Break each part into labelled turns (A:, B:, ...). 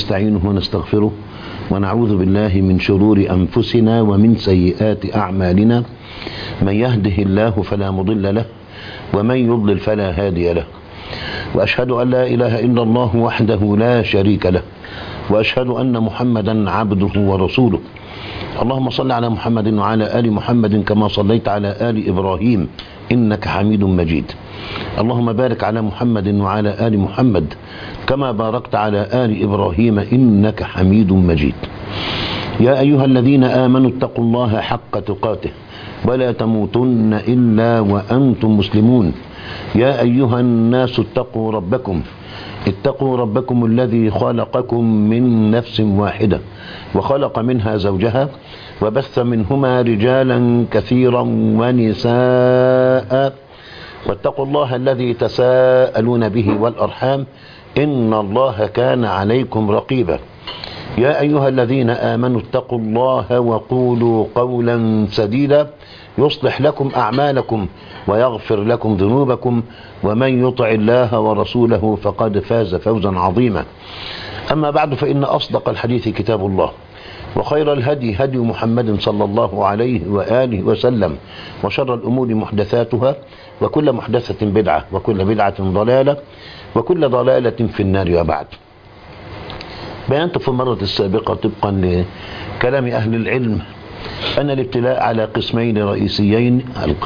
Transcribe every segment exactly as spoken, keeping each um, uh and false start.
A: ونستعينه ونستغفره ونعوذ بالله من شرور أنفسنا ومن سيئات أعمالنا. من يهده الله فلا مضل له ومن يضلل فلا هادي له، وأشهد أن لا إله إلا الله وحده لا شريك له، وأشهد أن محمدا عبده ورسوله. اللهم صل على محمد وعلى آل محمد كما صليت على آل إبراهيم إنك حميد مجيد. اللهم بارك على محمد وعلى آل محمد كما باركت على آل إبراهيم إنك حميد مجيد. يا أيها الذين آمنوا اتقوا الله حق تقاته ولا تموتن إلا وأنتم مسلمون. يا أيها الناس اتقوا ربكم اتقوا ربكم الذي خلقكم من نفس واحدة وخلق منها زوجها وبث منهما رجالا كثيرا ونساء، واتقوا الله الذي تساءلون به والأرحام إن الله كان عليكم رقيبا. يا أيها الذين آمنوا اتقوا الله وقولوا قولا سديدا يصلح لكم أعمالكم ويغفر لكم ذنوبكم، ومن يطع الله ورسوله فقد فاز فوزا عظيما. أما بعد، فإن أصدق الحديث كتاب الله، وخير الهدي هدي محمد صلى الله عليه وآله وسلم، وشر الأمور محدثاتها، وكل محدثة بدعة، وكل بدعة ضلالة، وكل ضلالة في النار. وبعد، بينت في المرة السابقة طبقا لكلام أهل العلم أن الابتلاء على قسمين رئيسيين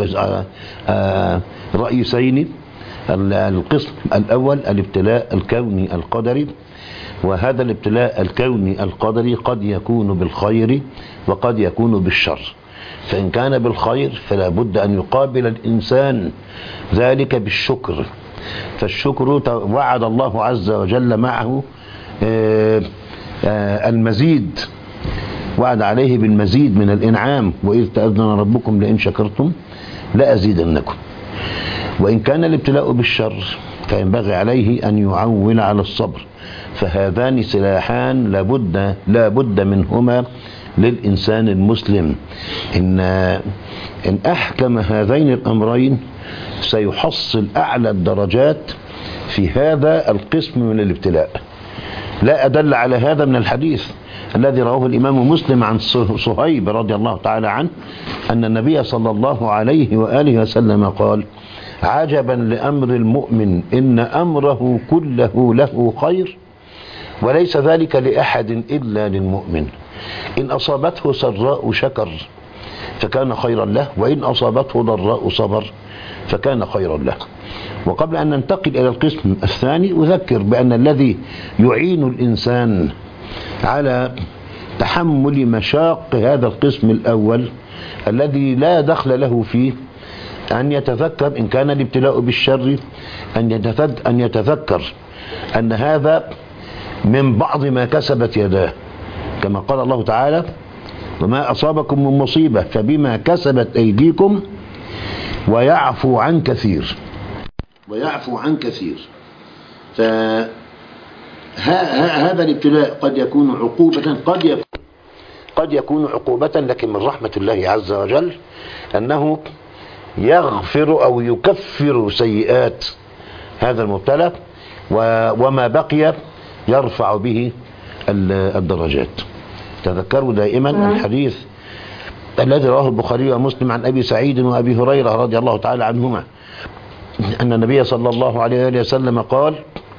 A: رئيسين القسم الأول الابتلاء الكوني القدري، وهذا الابتلاء الكوني القدري قد يكون بالخير وقد يكون بالشر. فإن كان بالخير فلا بد أن يقابل الإنسان ذلك بالشكر، فالشكر وعد الله عز وجل معه المزيد، وعد عليه بالمزيد من الإنعام، وإذ تأذن ربكم لئن شكرتم لأزيدنكم. وإن كان الابتلاء بالشر فينبغي عليه أن يعول على الصبر، فهذان سلاحان لابد لابد منهما للإنسان المسلم. إن إن أحكم هذين الأمرين سيحصل أعلى الدرجات في هذا القسم من الابتلاء. لا أدل على هذا من الحديث الذي رواه الإمام مسلم عن صهيب رضي الله تعالى عنه أن النبي صلى الله عليه وآله وسلم قال: عجبا لأمر المؤمن إن أمره كله له خير وليس ذلك لأحد إلا للمؤمن. إن أصابته سراء شكر فكان خيرا له، وإن أصابته ضراء صبر فكان خيرا له. وقبل أن ننتقل إلى القسم الثاني أذكر بأن الذي يعين الإنسان على تحمل مشاق هذا القسم الأول الذي لا دخل له فيه أن يتذكر، إن كان الابتلاء بالشر، أن يتذكر أن هذا من بعض ما كسبت يداه، كما قال الله تعالى: وما أصابكم من مصيبة فبما كسبت أيديكم ويعفو عن كثير ويعفو عن كثير. فهذا الابتلاء قد يكون عقوبة، قد يكون قد يكون عقوبة، لكن من رحمة الله عز وجل أنه يغفر أو يكفر سيئات هذا المبتلى، وما بقي يرفع به الدرجات. تذكروا دائما الحديث الذي رواه البخاري ومسلم عن أبي سعيد وأبي هريرة رضي الله تعالى عنهما أن النبي صلى الله عليه وسلم قال: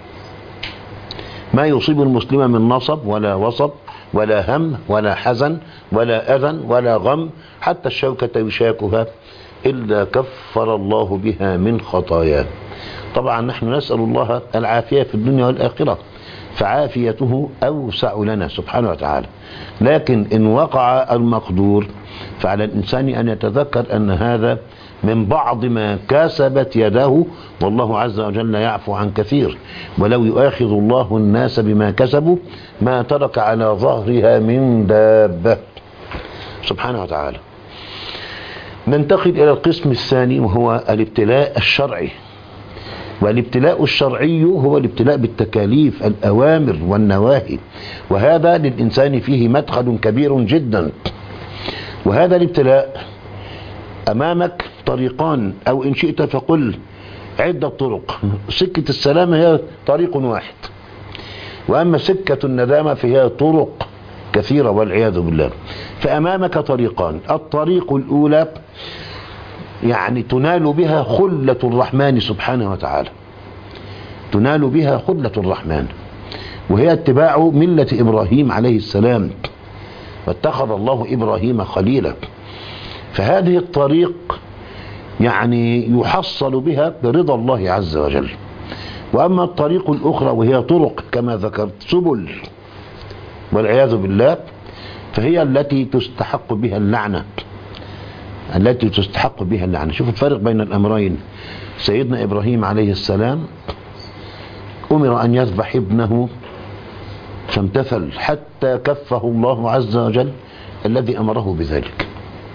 A: ما يصيب المسلم من نصب ولا وصب ولا هم ولا حزن ولا أذى ولا غم حتى الشوكة يشاكها إلا كفر الله بها من خطاياه. طبعا نحن نسأل الله العافية في الدنيا والآخرة، فعافيته أوسع لنا سبحانه وتعالى. لكن إن وقع المقدور فعلى الإنسان أن يتذكر أن هذا من بعض ما كسبت يداه، والله عز وجل يعفو عن كثير. ولو يؤاخذ الله الناس بما كسبوا ما ترك على ظهرها من دابة سبحانه وتعالى. ننتقل إلى القسم الثاني وهو الابتلاء الشرعي. والابتلاء الشرعي هو الابتلاء بالتكاليف، الأوامر والنواهي، وهذا للإنسان فيه مدخل كبير جدا. وهذا الابتلاء أمامك طريقان، أو إن شئت فقل عدة طرق. سكة السلامة هي طريق واحد، وأما سكة الندامة فيها طرق كثيرة والعياذ بالله. فأمامك طريقان: الطريق الأولى يعني تنال بها خلة الرحمن سبحانه وتعالى، تنال بها خلة الرحمن، وهي اتباع ملة إبراهيم عليه السلام، واتخذ الله إبراهيم خليلا. فهذه الطريق يعني يحصل بها برضا الله عز وجل. وأما الطريق الأخرى وهي طرق كما ذكرت سبل والعياذ بالله، فهي التي تستحق بها اللعنة، التي تستحق بها اللعنة. شوف الفرق بين الأمرين. سيدنا إبراهيم عليه السلام أمر أن يذبح ابنه فامتثل حتى كفه الله عز وجل الذي أمره بذلك.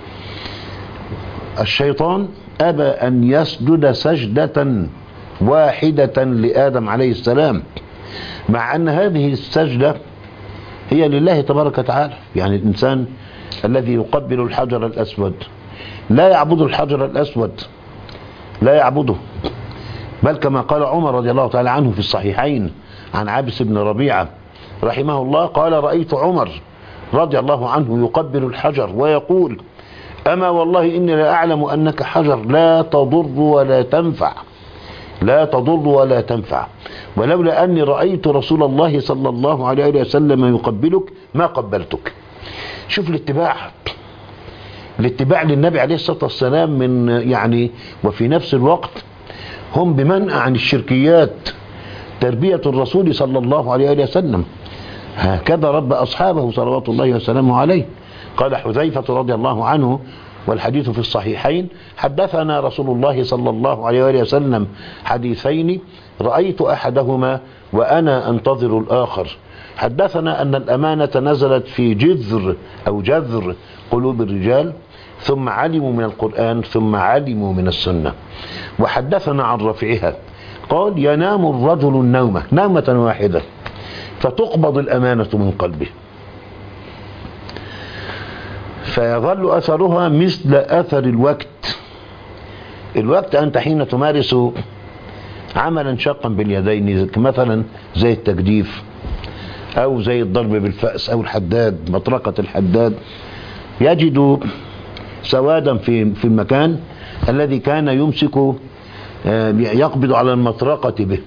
A: الشيطان أبى أن يسجد سجدة واحدة لآدم عليه السلام، مع أن هذه السجدة هي لله تبارك وتعالى. يعني الإنسان الذي يقبل الحجر الأسود لا يعبد الحجر الأسود، لا يعبده، بل كما قال عمر رضي الله تعالى عنه في الصحيحين عن عابس بن ربيعة رحمه الله قال: رأيت عمر رضي الله عنه يقبل الحجر ويقول: أما والله إني لا أعلم أنك حجر لا تضر ولا تنفع، لا تضر ولا تنفع، ولولا أني رأيت رسول الله صلى الله عليه وسلم يقبلك ما قبلتك. شوف الاتباع، الاتباع للنبي عليه الصلاة والسلام من يعني، وفي نفس الوقت هم بمنع عن الشركيات، تربية الرسول صلى الله عليه وسلم. هكذا رب أصحابه صلوات الله وسلامه عليه. قال حذيفة رضي الله عنه والحديث في الصحيحين: حدثنا رسول الله صلى الله عليه وسلم حديثين رأيت أحدهما وأنا أنتظر الآخر. حدثنا أن الأمانة نزلت في جذر أو جذر قلوب الرجال، ثم علموا من القرآن، ثم علموا من السنة. وحدثنا عن رفعها قال: ينام الرجل النومة نومة واحدة فتقبض الأمانة من قلبه فيظل أثرها مثل أثر الوقت. الوقت أنت حين تمارس عملا شاقا باليدين مثلا زي التجديف أو زي الضرب بالفأس أو الحداد، مطرقة الحداد، يجد سوادا في في المكان الذي كان يمسك يقبض على المطرقة به،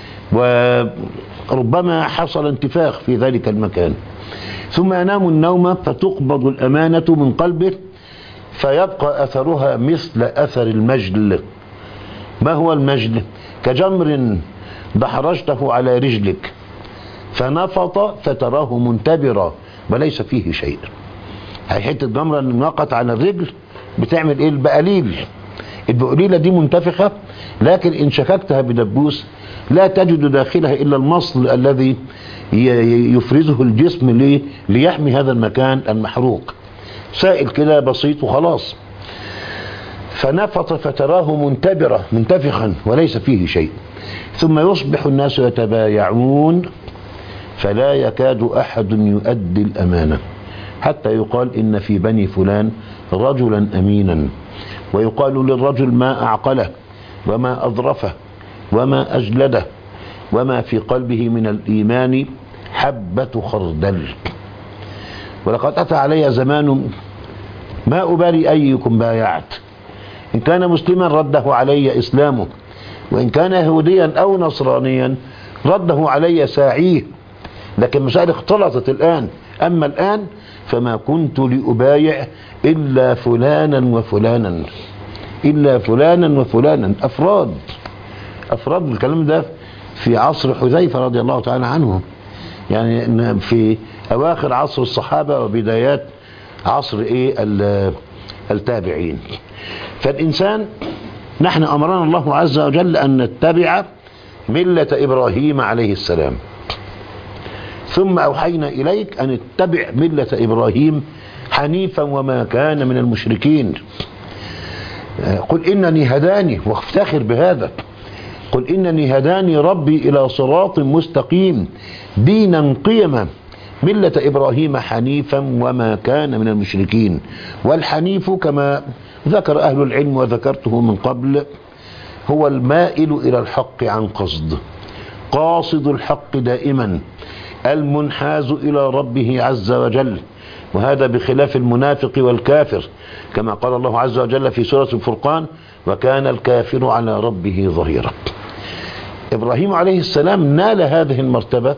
A: وربما حصل انتفاخ في ذلك المكان. ثم ينام النوم فتقبض الأمانة من قلبه فيبقى أثرها مثل أثر المجل. ما هو المجل؟ كجمر دحرجته على رجلك فنفط فتراه منتبرا وليس فيه شيء. هي حتة جمرة نقط على الرجل بتعمل ايه؟ البقليل. البقليلة دي منتفخة، لكن ان شككتها بدبوس لا تجد داخلها الا المصل الذي يفرزه الجسم ليه؟ ليحمي هذا المكان المحروق، سائل كده بسيط وخلاص. فنفط فتراه منتبرة منتفخا وليس فيه شيء. ثم يصبح الناس يتبايعون فلا يكاد أحد يؤدي الأمانة، حتى يقال إن في بني فلان رجلا أمينا، ويقال للرجل ما أعقله وما أظرفه وما أجلده وما في قلبه من الإيمان حبة خردل. ولقد أتى علي زمان ما أبالي أيكم بايعت، إن كان مسلما رده علي إسلامه، وإن كان يهوديا أو نصرانيا رده علي ساعيه. لكن مسائل اختلطت الآن. أما الآن فما كنت لأبايع إلا فلانا وفلانا، إلا فلانا وفلانا، أفراد أفراد. الكلام ده في عصر حذيفة رضي الله تعالى عنه، يعني في أواخر عصر الصحابة وبدايات عصر إيه التابعين. فالإنسان نحن أمرنا الله عز وجل أن نتبع ملة إبراهيم عليه السلام، ثم أوحينا إليك أن اتبع ملة إبراهيم حنيفا وما كان من المشركين. قل إنني هداني، وافتخر بهذا، قل إنني هداني ربي إلى صراط مستقيم دينا قيما ملة إبراهيم حنيفا وما كان من المشركين. والحنيف كما ذكر أهل العلم وذكرته من قبل هو المائل إلى الحق عن قصد، قاصد الحق دائما المنحاز إلى ربه عز وجل، وهذا بخلاف المنافق والكافر، كما قال الله عز وجل في سورة الفرقان: وكان الكافر على ربه ظهيرا. إبراهيم عليه السلام نال هذه المرتبة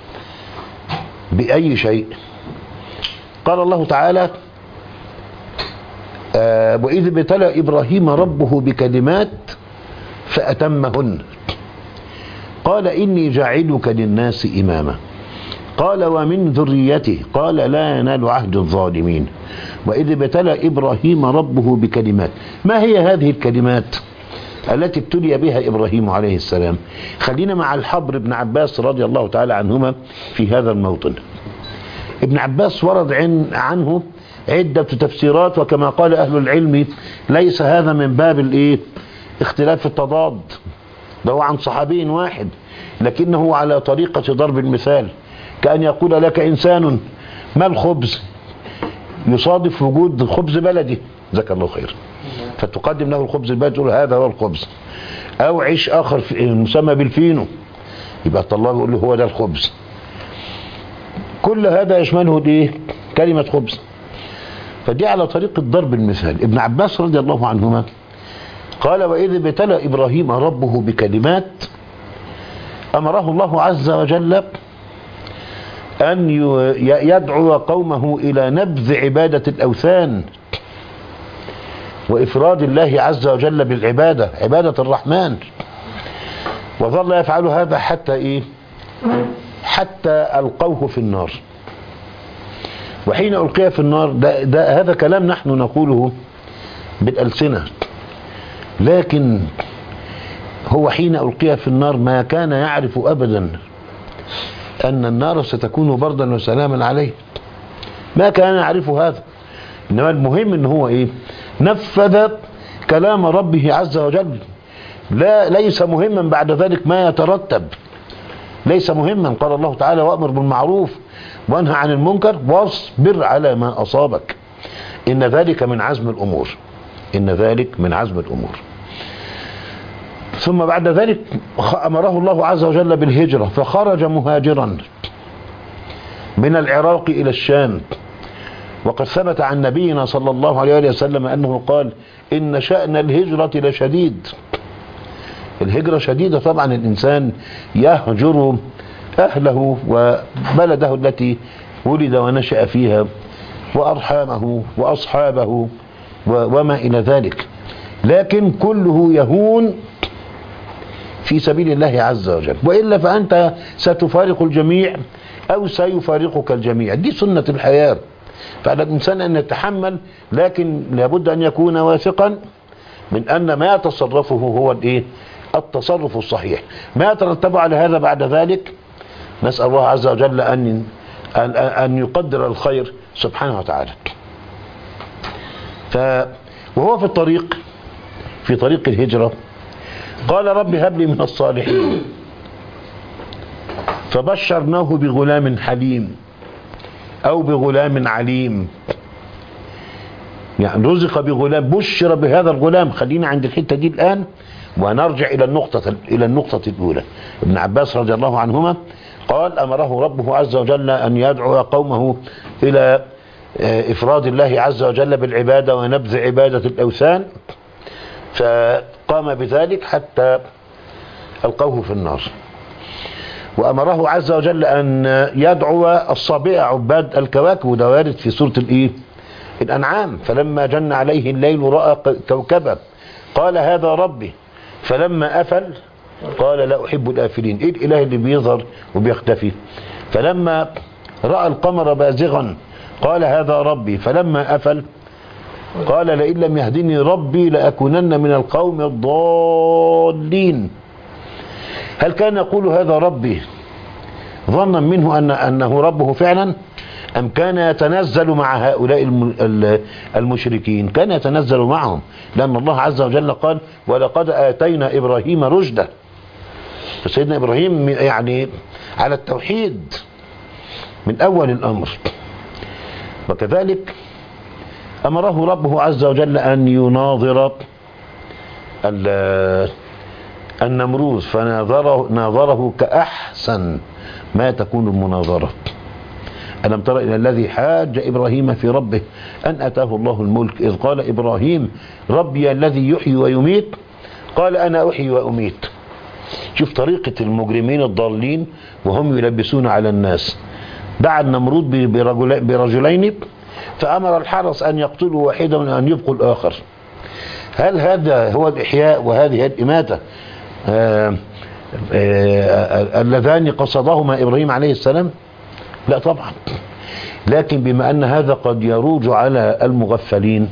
A: بأي شيء؟ قال الله تعالى: آه وإذ ابتلى إبراهيم ربه بكلمات فأتمهن قال إني جاعلك للناس إماما قال ومن ذريته قال لا ينال عهد الظالمين. وإذ ابتلى إبراهيم ربه بكلمات. ما هي هذه الكلمات التي ابتلي بها إبراهيم عليه السلام؟ خلينا مع الحبر بن عباس رضي الله تعالى عنهما في هذا الموطن. ابن عباس ورد عن عنه عدة تفسيرات، وكما قال أهل العلم ليس هذا من باب الايه اختلاف التضاد، ده هو عن صحابي واحد، لكنه على طريقة ضرب المثال، كأن يقول لك إنسان: ما الخبز؟ يصادف وجود خبز بلدي، جزاك الله خير، فتقدم له الخبز البلدي تقول هذا هو الخبز. أو عيش آخر مسمى بالفينو، يبقى الله يقول له هو ده الخبز. كل هذا يشمله الايه؟ كلمة خبز. فدي على طريقة ضرب المثال. ابن عباس رضي الله عنهما قال: وإذ ابتلى إبراهيم ربه بكلمات أمره الله عز وجل أن يدعو قومه إلى نبذ عبادة الأوثان وإفراد الله عز وجل بالعبادة، عبادة الرحمن. وظل يفعل هذا حتى إيه؟ حتى ألقوه في النار. وحين ألقي في النار، ده, ده هذا كلام نحن نقوله بالألسنة، لكن هو حين ألقي في النار ما كان يعرف أبدا أن النار ستكون بردا وسلاما عليه، ما كان يعرف هذا. إنما المهم إن هو إيه؟ نفذ كلام ربه عز وجل. لا ليس مهما بعد ذلك ما يترتب، ليس مهما. قال الله تعالى: وأمر بالمعروف وانهى عن المنكر واصبر على ما أصابك إن ذلك من عزم الأمور، إن ذلك من عزم الأمور. ثم بعد ذلك أمره الله عز وجل بالهجرة، فخرج مهاجرا من العراق إلى الشام. وقد ثبت عن نبينا صلى الله عليه وسلم أنه قال: إن شأن الهجرة لشديد. الهجرة شديدة طبعا، الإنسان يهجر أهله وبلده التي ولد ونشأ فيها وأرحامه وأصحابه وما إلى ذلك، لكن كله يهون في سبيل الله عز وجل، وإلا فأنت ستفارق الجميع أو سيفارقك الجميع. دي سنة الحياة. فعلى الإنسان أن يتحمل، لكن لابد أن يكون واثقا من أن ما يتصرفه هو الإيه؟ التصرف الصحيح. ما يترتب على هذا بعد ذلك نسأل الله عز وجل أن أن يقدر الخير سبحانه وتعالى. ف وهو في الطريق في طريق الهجرة قال: رب هب لي من الصالحين. فبشرناه بغلام حليم أو بغلام عليم، يعني رزق بغلام، بشر بهذا الغلام. خلينا عند الحتة دي الآن ونرجع إلى النقطة إلى النقطة الأولى. ابن عباس رضي الله عنهما قال: أمره ربه عز وجل أن يدعو قومه إلى إفراد الله عز وجل بالعبادة ونبذ عبادة الأوثان، فقام بذلك حتى ألقوه في النار. وأمره عز وجل أن يدعو الصابئة عباد الكواكب، وده وارد في سورة الإيه؟ الأنعام: فلما جن عليه الليل رأى كوكبا قال هذا ربي فلما أفل قال لا أحب الآفلين. إيه الإله اللي بيظهر وبيختفي؟ فلما رأى القمر بازغا قال هذا ربي فلما أفل قال لئن لم يهدني ربي لأكونن من القوم الضالين. هل كان يقول هذا ربي ظنا منه أن أنه ربه فعلا، أم كان يتنزل مع هؤلاء المشركين؟ كان يتنزل معهم، لأن الله عز وجل قال: ولقد آتينا إبراهيم رشده. فسيدنا إبراهيم يعني على التوحيد من أول الأمر. وكذلك أمره ربه عز وجل أن يناظر النمروذ فناظره ناظره كأحسن ما تكون المناظرة. ألم تر إلى الذي حاج إبراهيم في ربه أن أتاه الله الملك إذ قال إبراهيم ربي الذي يحيي ويميت قال أنا أحيي وأميت. شوف طريقة المجرمين الضالين وهم يلبسون على الناس. دعا النمرود برجلين فأمر الحرس أن يقتلوا واحدا وأن يبقوا الآخر. هل هذا هو الإحياء وهذه الإماتة اللذان قصدهما إبراهيم عليه السلام؟ لا طبعا. لكن بما أن هذا قد يروج على المغفلين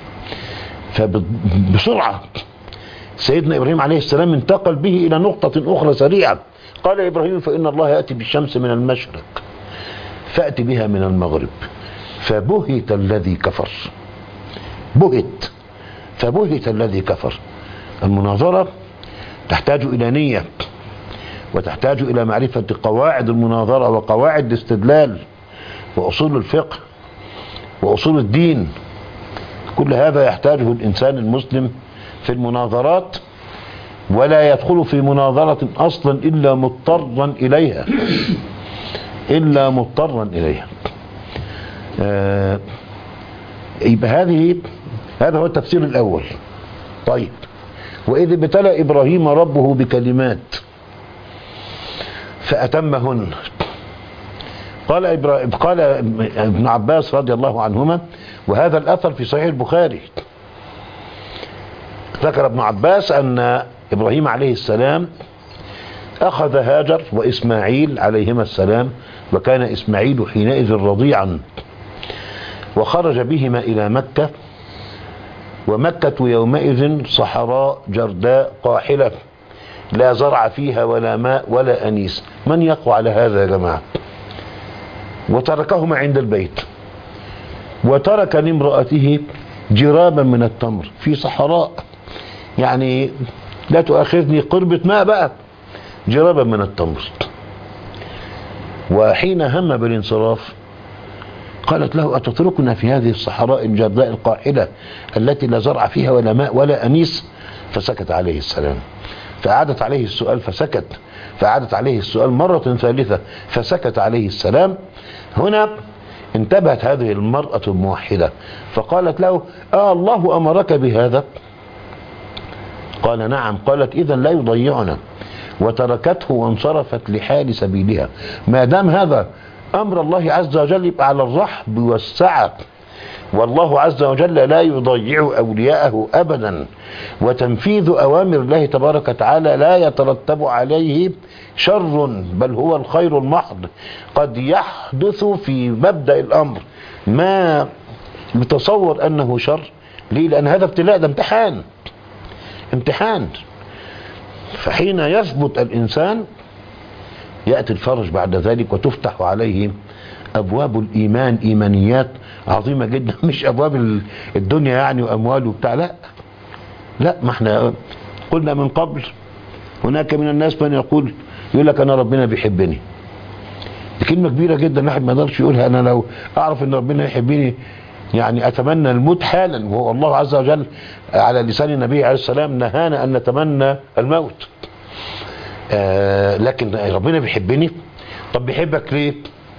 A: فبسرعة سيدنا إبراهيم عليه السلام انتقل به إلى نقطة أخرى سريعة. قال إبراهيم فإن الله يأتي بالشمس من المشرق فأتي بها من المغرب فبهت الذي كفر. بهت فبهت الذي كفر. المناظرة تحتاج إلى نية وتحتاج إلى معرفة قواعد المناظرة وقواعد الاستدلال وأصول الفقه وأصول الدين. كل هذا يحتاجه الإنسان المسلم في المناظرات، ولا يدخل في مناظرة أصلا إلا مضطرا إليها إلا مضطرا إليها. آه يبقى هذه هذا هو التفسير الأول. طيب، وإذ ابتلى إبراهيم ربه بكلمات فأتمهن. قال إبراهيم قال ابن عباس رضي الله عنهما، وهذا الأثر في صحيح البخاري، ذكر ابن عباس أن إبراهيم عليه السلام أخذ هاجر وإسماعيل عليهما السلام، وكان إسماعيل حينئذ رضيعا، وخرج بهما إلى مكة، ومكة يومئذ صحراء جرداء قاحلة لا زرع فيها ولا ماء ولا أنيس. من يقوى على هذا يا جماعة؟ وتركهما عند البيت، وترك لامرأته جرابا من التمر في صحراء، يعني لا تؤاخذني قربة ماء بقى، جرابا من التمر. وحين هم بالانصراف قالت له أتتركنا في هذه الصحراء الجرداء القاحلة التي لا زرع فيها ولا ماء ولا أنيس؟ فسكت عليه السلام. فأعادت عليه السؤال فسكت، فأعادت عليه السؤال مرة ثالثة فسكت عليه السلام. هنا انتبهت هذه المرأة الموحدة فقالت له آه الله أمرك بهذا؟ قال نعم. قالت إذن لا يضيعنا، وتركته وانصرفت لحال سبيلها. ما دام هذا أمر الله عز وجل يبقى على الرحب والسعة، والله عز وجل لا يضيع أولياءه أبدا، وتنفيذ أوامر الله تبارك وتعالى لا يترتب عليه شر، بل هو الخير المحض. قد يحدث في مبدأ الأمر ما بتصور أنه شر. ليه؟ لأن هذا ابتلاء، ده امتحان امتحان. فحين يثبت الإنسان يأتي الفرج بعد ذلك، وتفتح عليه أبواب الإيمان، إيمانيات عظيمة جدا، مش أبواب الدنيا يعني وأموال وبتاع، لا لا. ما احنا قلنا من قبل هناك من الناس من يقول يقول لك أنا ربنا بيحبني. دي كلمة كبيرة جدا، الواحد ما يقدرش يقولها. أنا لو أعرف أن ربنا يحبني يعني أتمنى الموت حالا، وهو الله عز وجل على لسان النبي عليه السلام نهانا أن نتمنى الموت. آه لكن ربنا بيحبني. طب بيحبك ليه؟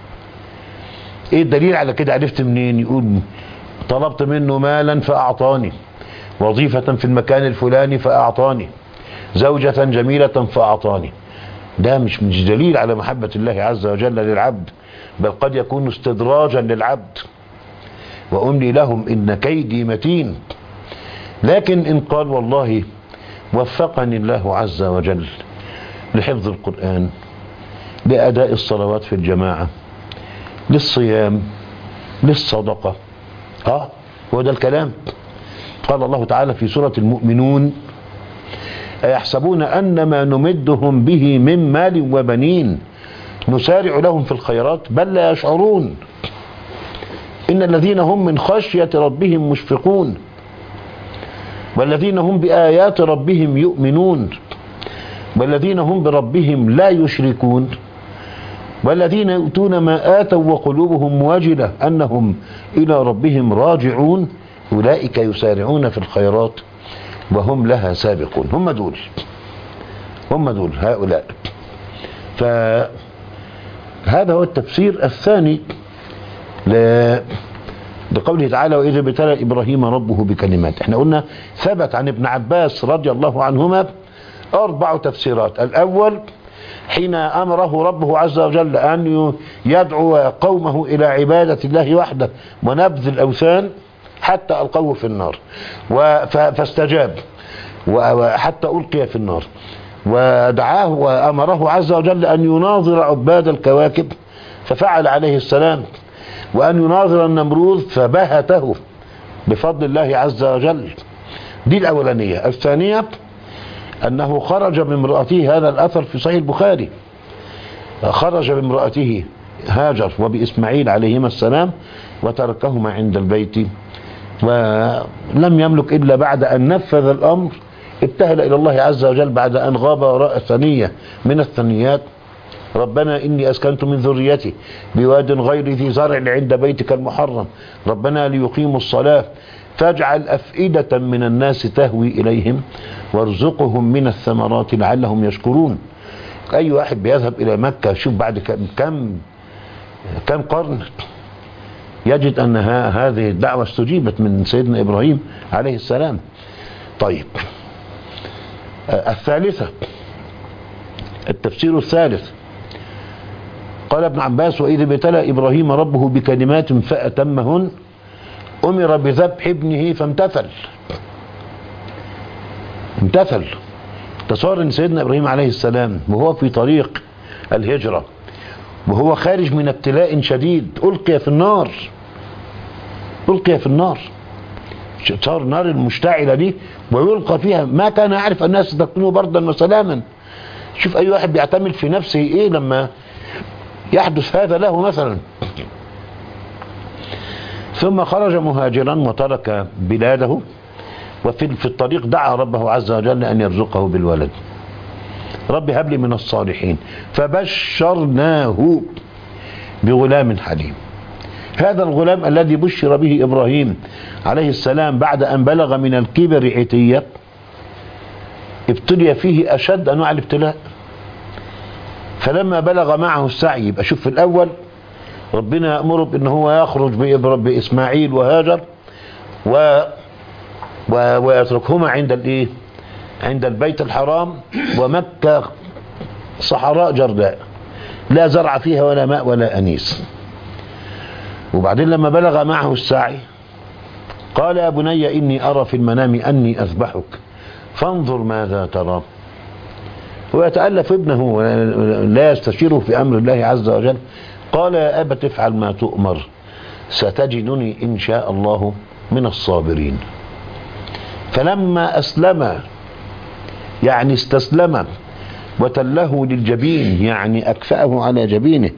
A: ايه الدليل على كده؟ عرفت منين؟ يقول طلبت منه مالا فأعطاني، وظيفة في المكان الفلاني فأعطاني، زوجة جميلة فأعطاني. ده مش مش دليل على محبة الله عز وجل للعبد، بل قد يكون استدراجا للعبد. وأملي لهم إن كيدي متين. لكن إن قال والله وفقني الله عز وجل لحفظ القرآن، لأداء الصلوات في الجماعة، للصيام، للصدقة، ها هو ده الكلام. قال الله تعالى في سورة المؤمنون أيحسبون أن ما نمدهم به من مال وبنين نسارع لهم في الخيرات بل لا يشعرون إن الذين هم من خشية ربهم مشفقون والذين هم بآيات ربهم يؤمنون والذين هم بربهم لا يشركون والذين يؤتون ما آتوا وقلوبهم واجلة أنهم إلى ربهم راجعون أولئك يسارعون في الخيرات وهم لها سابقون. هم دول هم دول هؤلاء. فهذا هو التفسير الثاني لقوله تعالى وإذا ابتلى إبراهيم ربه بكلمات. احنا قلنا ثبت عن ابن عباس رضي الله عنهما أربع تفسيرات. الأول حين أمره ربه عز وجل أن يدعو قومه إلى عبادة الله وحده ونبذ الأوثان حتى ألقوه في النار فاستجاب وحتى ألقي في النار، ودعاه وأمره عز وجل أن يناظر عباد الكواكب ففعل عليه السلام، وأن يناظر النمروذ فبهته بفضل الله عز وجل. دي الأولانية. الثانية أنه خرج بامرأته، هذا الأثر في صحيح البخاري، خرج بامرأته هاجر وبإسماعيل عليهما السلام وتركهما عند البيت، ولم يملك إلا بعد أن نفذ الأمر ابتهل إلى الله عز وجل بعد أن غاب وراء ثنية من الثنيات ربنا إني أسكنت من ذريتي بواد غير ذي زرع عند بيتك المحرم ربنا ليقيموا الصلاة فاجعل أفئدة من الناس تهوي إليهم وارزقهم من الثمرات لعلهم يشكرون. أي واحد بيذهب إلى مكة شوف بعد كم كم قرن يجد أن هذه الدعوة استجيبت من سيدنا إبراهيم عليه السلام. طيب الثالثة التفسير الثالث قال ابن عباس وإذ ابتلى إبراهيم ربه بكلمات فأتمهن أمر بذبح ابنه فامتثل. امتثل. تصور ان سيدنا إبراهيم عليه السلام وهو في طريق الهجرة وهو خارج من ابتلاء شديد ألقي في النار، ألقي في النار، صار النار المشتعلة دي ويلقى فيها، ما كان يعرف الناس ستكون بردا وسلاما. شوف أي واحد بيعتمد في نفسه إيه لما يحدث هذا له مثلا. ثم خرج مهاجرا وترك بلاده، وفي في الطريق دعا ربه عز وجل أن يرزقه بالولد. رب هب لي من الصالحين فبشرناه بغلام حليم. هذا الغلام الذي بشر به إبراهيم عليه السلام بعد أن بلغ من الكبر عتية ابتلي فيه أشد أنواع الابتلاء. فلما بلغ معه السعي، يبقى شوف في الأول ربنا يأمره بأنه هو يخرج بإسماعيل وهاجر و ويتركهما عند الايه عند البيت الحرام، ومكة صحراء جرداء لا زرع فيها ولا ماء ولا أنيس. وبعدين لما بلغ معه السعي قال يا بني إني أرى في المنام أني أذبحك فانظر ماذا ترى. ويتألف ابنه لا يستشيره في أمر الله عز وجل. قال يا أبت افعل ما تؤمر ستجدني إن شاء الله من الصابرين. فلما أسلم يعني استسلم وتله للجبين يعني أكفأه على جبينه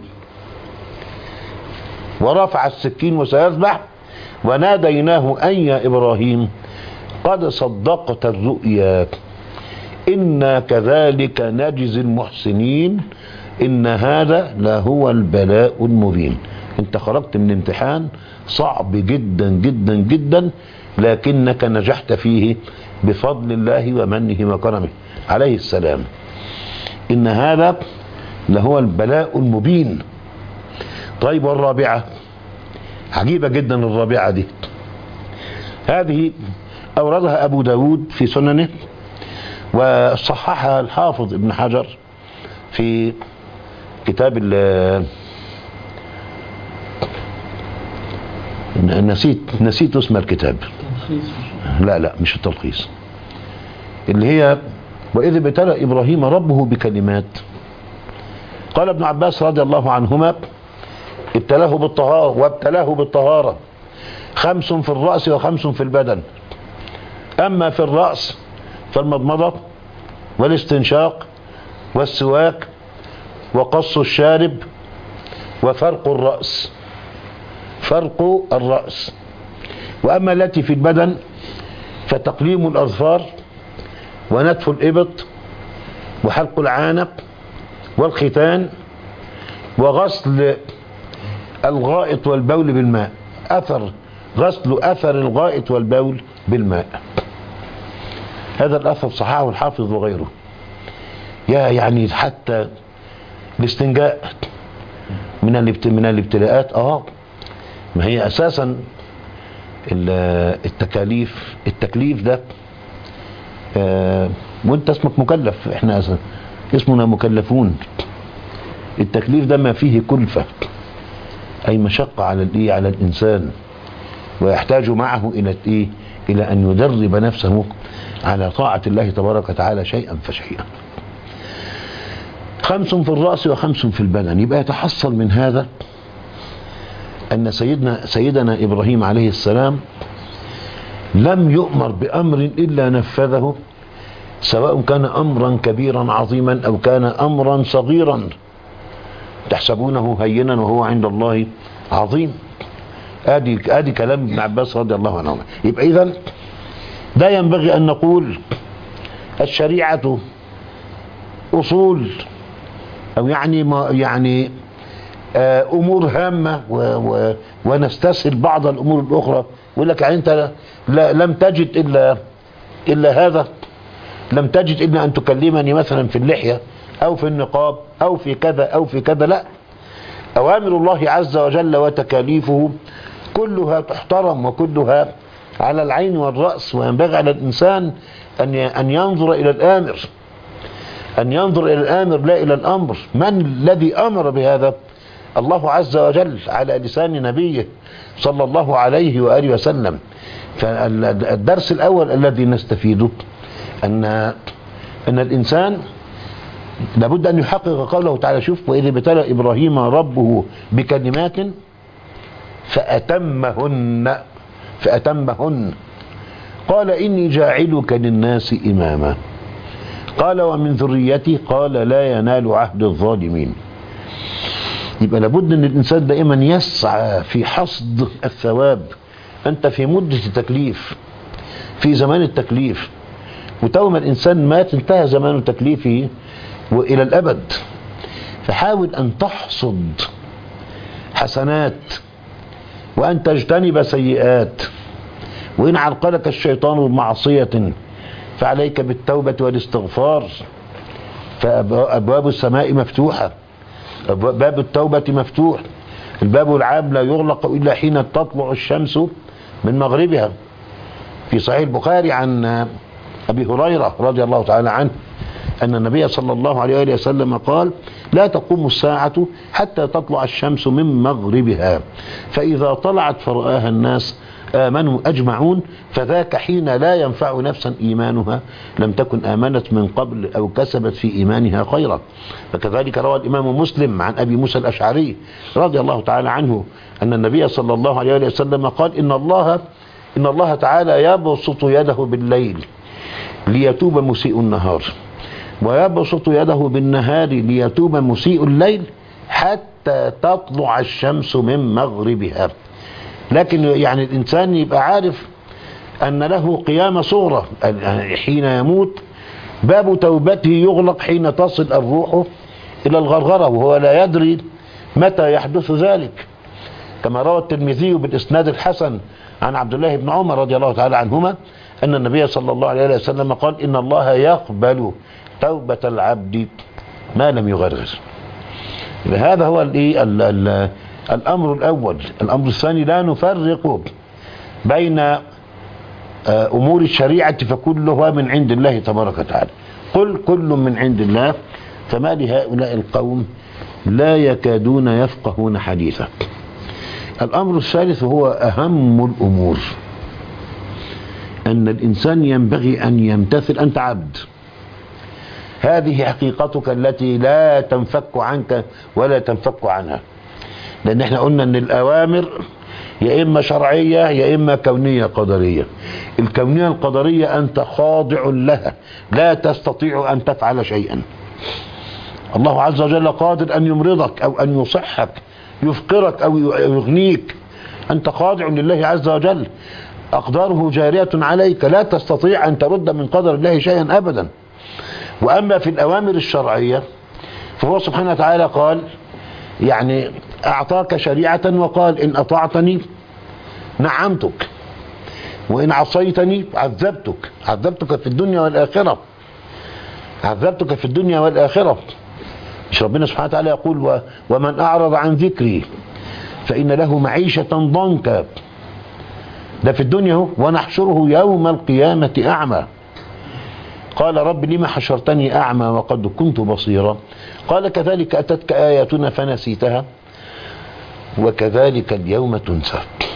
A: ورفع السكين وسيذبح وناديناه أن يا إبراهيم قد صدقت الرؤيا إنا كذلك نجزي المحسنين إن هذا لهو البلاء المبين. انت خرجت من امتحان صعب جدا جدا جدا لكنك نجحت فيه بفضل الله ومنه وكرمه عليه السلام. إن هذا لهو البلاء المبين. طيب والرابعة عجيبة جدا الرابعة دي، هذه أوردها أبو داود في سننه وصححها الحافظ ابن حجر في كتاب نسيت نسيت اسم الكتاب، لا لا مش التلخيص، اللي هي وإذ ابتلى إبراهيم ربه بكلمات. قال ابن عباس رضي الله عنهما ابتلاه بالطهارة وابتلاه بالطهارة خمس في الرأس وخمس في البدن. أما في الرأس فالمضمضة والاستنشاق والسواك وقص الشارب وفرق الرأس، فرق الرأس. وأما التي في البدن فتقليم الأظفار ونتف الإبط وحلق العانق والختان وغسل الغائط والبول بالماء، أثر غسل أثر الغائط والبول بالماء. هذا الأثر صححه الحافظ وغيره. يا يعني حتى الاستنجاء من من الابتلاءات. اه ما هي اساسا التكاليف التكليف ده آه وانت اسمك مكلف، احنا اسمنا مكلفون. التكليف ده ما فيه كلفة، اي مشقة على الايه على الانسان، ويحتاج معه الى ايه الى ان يدرب نفسه على طاعة الله تبارك وتعالى شيئا فشيئا. خمس في الرأس وخمس في البدن. يبقى يتحصل من هذا أن سيدنا سيدنا إبراهيم عليه السلام لم يؤمر بأمر إلا نفذه، سواء كان أمرا كبيرا عظيما أو كان أمرا صغيرا. تحسبونه هينا وهو عند الله عظيم. آدي آدي كلام ابن عباس رضي الله عنه. يبقى إذن لا ينبغي أن نقول الشريعة أصول أو يعني ما يعني أمور هامة و و ونستسهل بعض الأمور الأخرى. يقول لك يعني أنت لا لم تجد إلا إلا هذا، لم تجد إلا أن تكلمني مثلا في اللحية أو في النقاب أو في كذا أو في كذا. لا، أوامر الله عز وجل وتكاليفه كلها تحترم وكلها على العين والرأس، وينبغي على الإنسان أن أن ينظر إلى الآمر، أن ينظر إلى الآمر لا إلى الأمر. من الذي أمر بهذا؟ الله عز وجل على لسان نبيه صلى الله عليه وآله وسلم. فالدرس الأول الذي نستفيده أن أن الإنسان لابد أن يحقق قوله تعالى. شوف، وإذ ابتلى إبراهيم ربه بكلمات فأتمهن فأتمهن قال إني جاعلك للناس إماما قال ومن ذريتي قال لا ينال عهد الظالمين. يبقى لابد ان الانسان دائما يسعى في حصد الثواب. انت في مدة التكليف، في زمان التكليف، وتوما الانسان مات انتهى زمان تكليفه والى الابد. فحاول ان تحصد حسنات وان تجتنب سيئات. وان عرقلك الشيطان بمعصية فعليك بالتوبة والاستغفار، فأبواب السماء مفتوحة، باب التوبة مفتوح. الباب العام لا يغلق إلا حين تطلع الشمس من مغربها. في صحيح البخاري عن أبي هريرة رضي الله تعالى عنه أن النبي صلى الله عليه وآله وسلم قال لا تقوم الساعة حتى تطلع الشمس من مغربها، فإذا طلعت فرآها الناس آمنوا أجمعون، فذاك حين لا ينفع نفسا إيمانها لم تكن آمنت من قبل أو كسبت في إيمانها خيرا. فكذلك روى الإمام مسلم عن أبي موسى الأشعري رضي الله تعالى عنه أن النبي صلى الله عليه وسلم قال إن الله إن الله تعالى يبسط يده بالليل ليتوب مسيء النهار، ويبسط يده بالنهار ليتوب مسيء الليل حتى تطلع الشمس من مغربها. لكن يعني الإنسان يبقى عارف أن له قيامة صغرى حين يموت، باب توبته يغلق حين تصل الروح إلى الغرغرة، وهو لا يدري متى يحدث ذلك. كما روى الترمذي بالإسناد الحسن عن عبد الله بن عمر رضي الله تعالى عنهما أن النبي صلى الله عليه وسلم قال إن الله يقبل توبة العبد ما لم يغرغر. هذا هو الأمر الأول. الأمر الثاني لا نفرق بين أمور الشريعة فكلها من عند الله تبارك وتعالى. قل كل من عند الله فما لهؤلاء القوم لا يكادون يفقهون حديثا. الأمر الثالث هو أهم الأمور، أن الإنسان ينبغي أن يمتثل. أنت عبد، هذه حقيقتك التي لا تنفك عنك ولا تنفك عنها. لأن احنا قلنا أن الأوامر يا إما شرعية يا إما كونية قدرية. الكونية القدرية أنت خاضع لها، لا تستطيع أن تفعل شيئا. الله عز وجل قادر أن يمرضك أو أن يصحك، يفقرك أو يغنيك، أنت خاضع لله عز وجل، أقداره جارية عليك، لا تستطيع أن ترد من قدر الله شيئا أبدا. وأما في الأوامر الشرعية فهو سبحانه وتعالى قال يعني أعطاك شريعة وقال إن أطعتني نعمتك وإن عصيتني عذبتك عذبتك في الدنيا والآخرة. عذبتك في الدنيا والآخرة. مش ربنا سبحانه وتعالى يقول و... ومن أعرض عن ذكري فإن له معيشة ضنكا، ده في الدنيا هو، ونحشره يوم القيامة أعمى. قال رب لما حشرتني أعمى وقد كنت بصيرا؟ قال كذلك أتتك آياتنا فنسيتها وكذلك اليوم تنسى.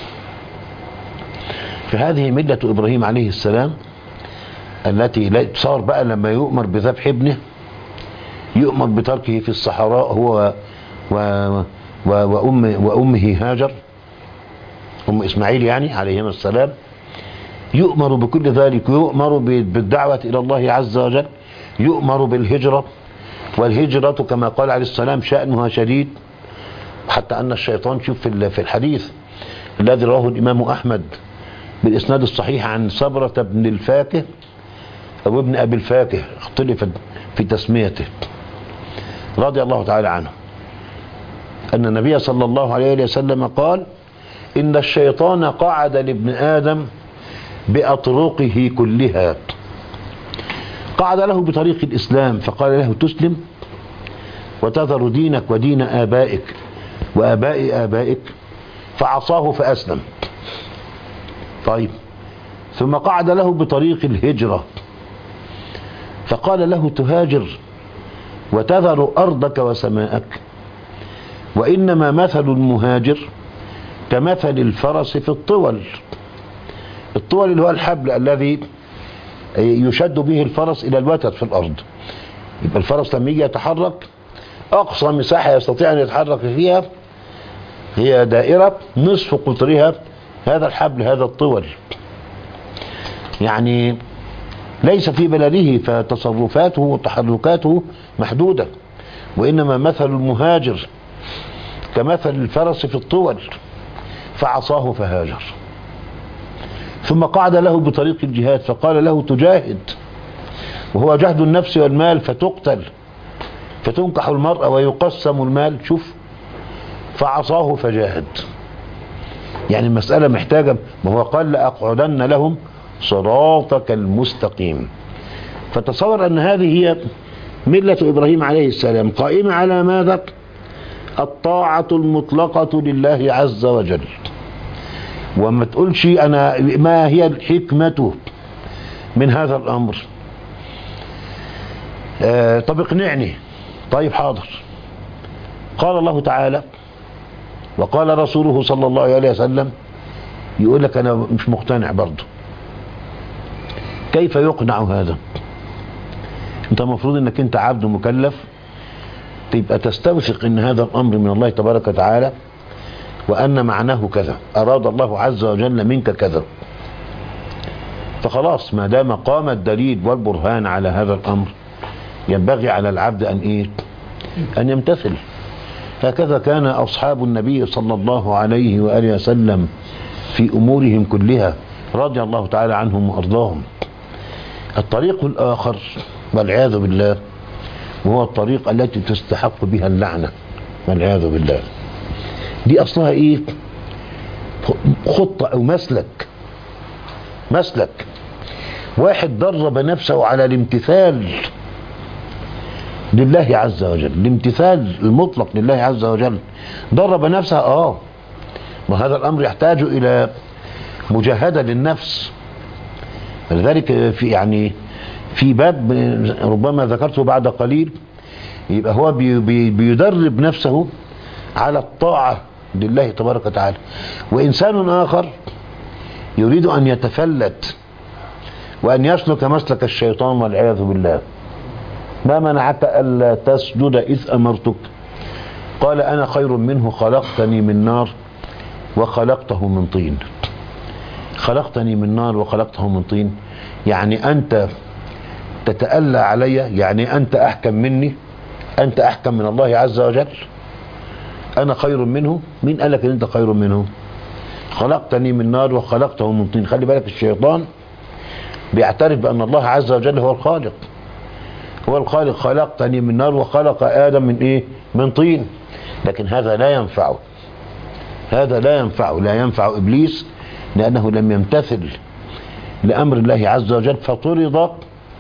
A: فهذه ملة إبراهيم عليه السلام التي لا صار بقى لما يؤمر بذبح ابنه يؤمر بتركه في الصحراء هو و و وأم وأمه هاجر أم إسماعيل يعني عليهما السلام، يؤمر بكل ذلك، يؤمر بالدعوة إلى الله عز وجل، يؤمر بالهجرة، والهجرة كما قال عليه السلام شأنها شديد، حتى أن الشيطان شوف في الحديث الذي رواه الإمام أحمد بالإسناد الصحيح عن صبرة بن الفاكه أو ابن أبي الفاكه، اختلف في تسميته رضي الله تعالى عنه، أن النبي صلى الله عليه وسلم قال إن الشيطان قعد لابن آدم بأطرقه كلها، قعد له بطريق الإسلام فقال له تسلم وتذر دينك ودين آبائك وآباء آبائك، فعصاه فأسلم. طيب ثم قعد له بطريق الهجرة فقال له تهاجر وتذر أرضك وسماءك، وإنما مثل المهاجر كمثل الفرس في الطول، الطول اللي هو الحبل الذي يشد به الفرس إلى الوتد في الأرض. يبقى الفرس لما يجي يتحرك أقصى مساحة يستطيع أن يتحرك فيها هي دائرة نصف قطرها هذا الحبل هذا الطول، يعني ليس في بلده فتصرفاته وتحركاته محدودة، وإنما مثل المهاجر كمثل الفرس في الطول فعصاه فهاجر. ثم قعد له بطريق الجهاد فقال له تجاهد وهو جهد النفس والمال فتقتل فتنكح المرأة ويقسم المال، شوف، فعصاه فجاهد. يعني المسألة محتاجة، ما هو قال لأقعدن لهم صراطك المستقيم. فتصور أن هذه هي ملة إبراهيم عليه السلام، قائمة على ماذا؟ الطاعة المطلقة لله عز وجل. وما تقولش أنا ما هي الحكمة من هذا الأمر؟ آه طب اقنعني. طيب حاضر. قال الله تعالى وقال رسوله صلى الله عليه وسلم، يقول لك أنا مش مقتنع برضه. كيف يقنع هذا؟ انت المفروض انك انت عبد مكلف، تبقى تستوثق ان هذا الامر من الله تبارك وتعالى، وان معناه كذا، اراد الله عز وجل منك كذا. فخلاص ما دام قام الدليل والبرهان على هذا الامر ينبغي على العبد ان ايه؟ ان يمتثل. هكذا كان اصحاب النبي صلى الله عليه واله وسلم في امورهم كلها رضي الله تعالى عنهم وارضاهم. الطريق الاخر والعياذ بالله وهو الطريق التي تستحق بها اللعنة والعياذ بالله، دي اصلها ايه؟ خطة او مسلك. مسلك واحد درب نفسه على الامتثال لله عز وجل، الامتثال المطلق لله عز وجل، درب نفسه. اه وهذا الامر يحتاج الى مجاهدة للنفس. لذلك في يعني في باب ربما ذكرته بعد قليل، يبقى هو بي بي بيدرب نفسه على الطاعة لله تبارك وتعالى. وإنسان آخر يريد أن يتفلت وأن يسلك مسلك الشيطان والعياذ بالله. ما منعك ألا تسجد إذ أمرتك؟ قال أنا خير منه خلقتني من نار وخلقته من طين. خلقتني من نار وخلقته من طين، يعني أنت تتألى علي، يعني أنت أحكم مني، أنت أحكم من الله عز وجل، أنا خير منه. مين قال لك أن أنت خير منه؟ خلقتني من نار وخلقته من طين. خلي بالك الشيطان بيعترف بأن الله عز وجل هو الخالق، هو الخالق. خلقتني من نار وخلق آدم من إيه؟ من طين. لكن هذا لا ينفعه، هذا لا ينفعه، لا ينفع إبليس، لأنه لم يمتثل لأمر الله عز وجل فطرد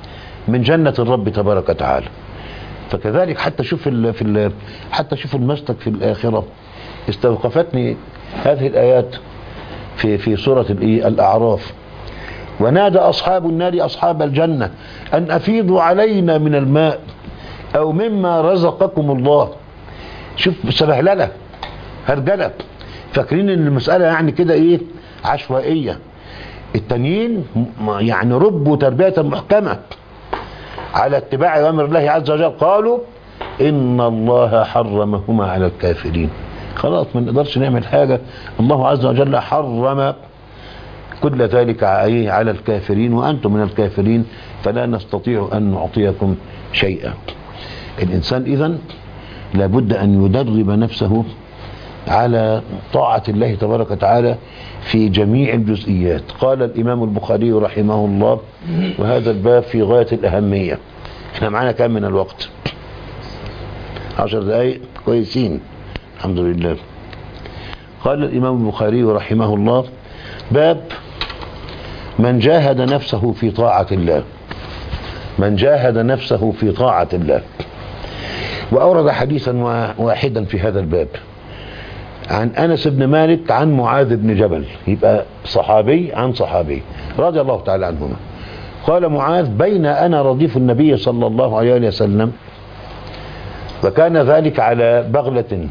A: من جنة الرب تبارك وتعالى. فكذلك حتى شوف ال في ال حتى شوف المسلك في الآخرة. استوقفتني هذه الآيات في في سورة الأعراف: ونادى أصحاب النار أصحاب الجنة أن أفيضوا علينا من الماء أو مما رزقكم الله. شوف سبهللة هرجلة، فاكرين ان المسألة يعني كده ايه عشوائية. التانيين يعني ربوا تربية محكمة على اتباع أوامر الله عز وجل، قالوا إن الله حرمهما على الكافرين. خلاص ما نقدرش نعمل حاجة، الله عز وجل حرم كل ذلك على الكافرين، وأنتم من الكافرين فلا نستطيع أن نعطيكم شيئا. الإنسان إذن لابد أن يدرب نفسه على طاعة الله تبارك وتعالى في جميع الجزئيات. قال الإمام البخاري رحمه الله، وهذا الباب في غاية الأهمية. احنا معانا كام من الوقت؟ عشر دقائق كويسين الحمد لله. قال الإمام البخاري رحمه الله: باب من جاهد نفسه في طاعة الله. من جاهد نفسه في طاعة الله. وأورد حديثا واحدا في هذا الباب عن أنس بن مالك عن معاذ بن جبل، يبقى صحابي عن صحابي رضي الله تعالى عنهما. قال معاذ: بين أنا رديف النبي صلى الله عليه وسلم، وكان ذلك على بغلة.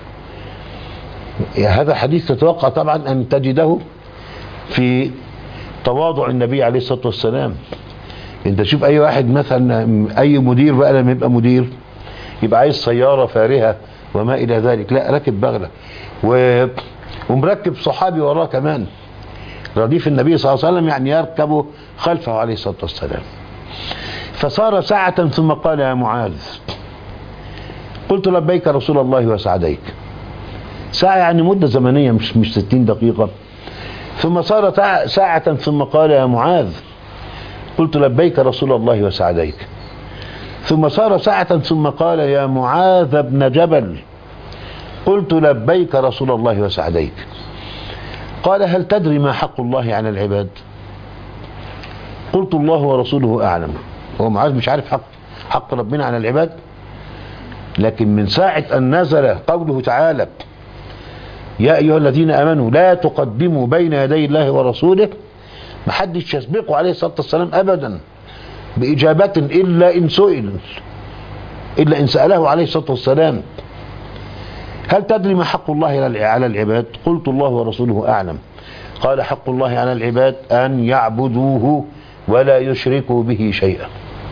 A: هذا حديث تتوقع طبعا أن تجده في تواضع النبي عليه الصلاة والسلام. انت شوف اي واحد مثلا، اي مدير بقى لما يبقى مدير يبقى عايز سيارة فارهة وما الى ذلك، لا راكب بغلة و... ومركب صحابي وراه كمان. رديف النبي صلى الله عليه وسلم يعني يركب خلفه عليه الصلاة والسلام. فصار ساعة ثم قال: يا معاذ. قلت: لبيك رسول الله وسعديك. ساعة يعني مدة زمنية، مش مش ستين دقيقة. ثم صار ساعة ثم قال: يا معاذ. قلت: لبيك رسول الله وسعديك. ثم صار ساعة ثم قال: يا معاذ بن جبل. قلت: لبيك رسول الله وسعديك. قال: هل تدري ما حق الله على العباد؟ قلت: الله ورسوله أعلم. هو معاذ مش عارف حق حق ربنا على العباد؟ لكن من ساعة أن نزل قوله تعالى: يا أيها الذين آمنوا لا تقدموا بين يدي الله ورسوله، محدش يسبقه عليه الصلاة والسلام أبدا بإجابة إلا إن سئل، إلا إن سأله عليه الصلاة والسلام: هل تدري ما حق الله على العباد؟ قلت: الله ورسوله أعلم. قال: حق الله على العباد أن يعبدوه ولا يشركوا به شيئا.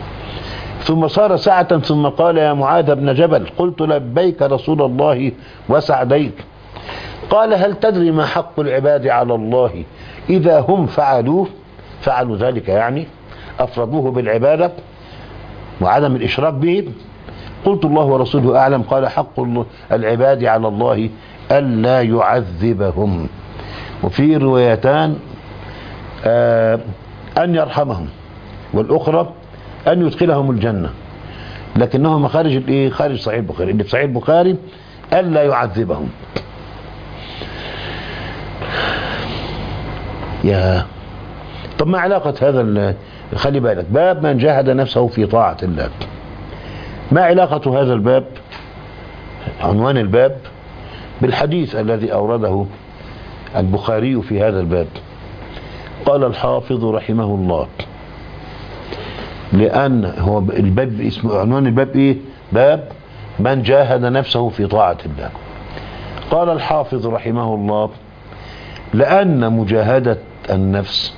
A: ثم صار ساعة ثم قال: يا معاذ بن جبل. قلت: لبيك رسول الله وسعديك. قال: هل تدري ما حق العباد على الله إذا هم فعلوه؟ فعلوا ذلك يعني أفردوه بالعبادة وعدم الإشراك به. قلت: الله ورسوله أعلم. قال: حق العباد على الله ألا يعذبهم، وفي روايتان آه أن يرحمهم، والأخرى أن يدخلهم الجنة، لكنه مخارج الإيه؟ خارج صحيح البخاري. اللي في صحيح البخاري ألا يعذبهم. يا طب ما علاقة هذا؟ خلي بالك، باب من جاهد نفسه في طاعة الله. ما علاقة هذا الباب، عنوان الباب، بالحديث الذي أورده البخاري في هذا الباب؟ قال الحافظ رحمه الله: لأن هو الباب اسمه، عنوان الباب إيه؟ باب من جاهد نفسه في طاعة الله. قال الحافظ رحمه الله: لأن مجاهدة النفس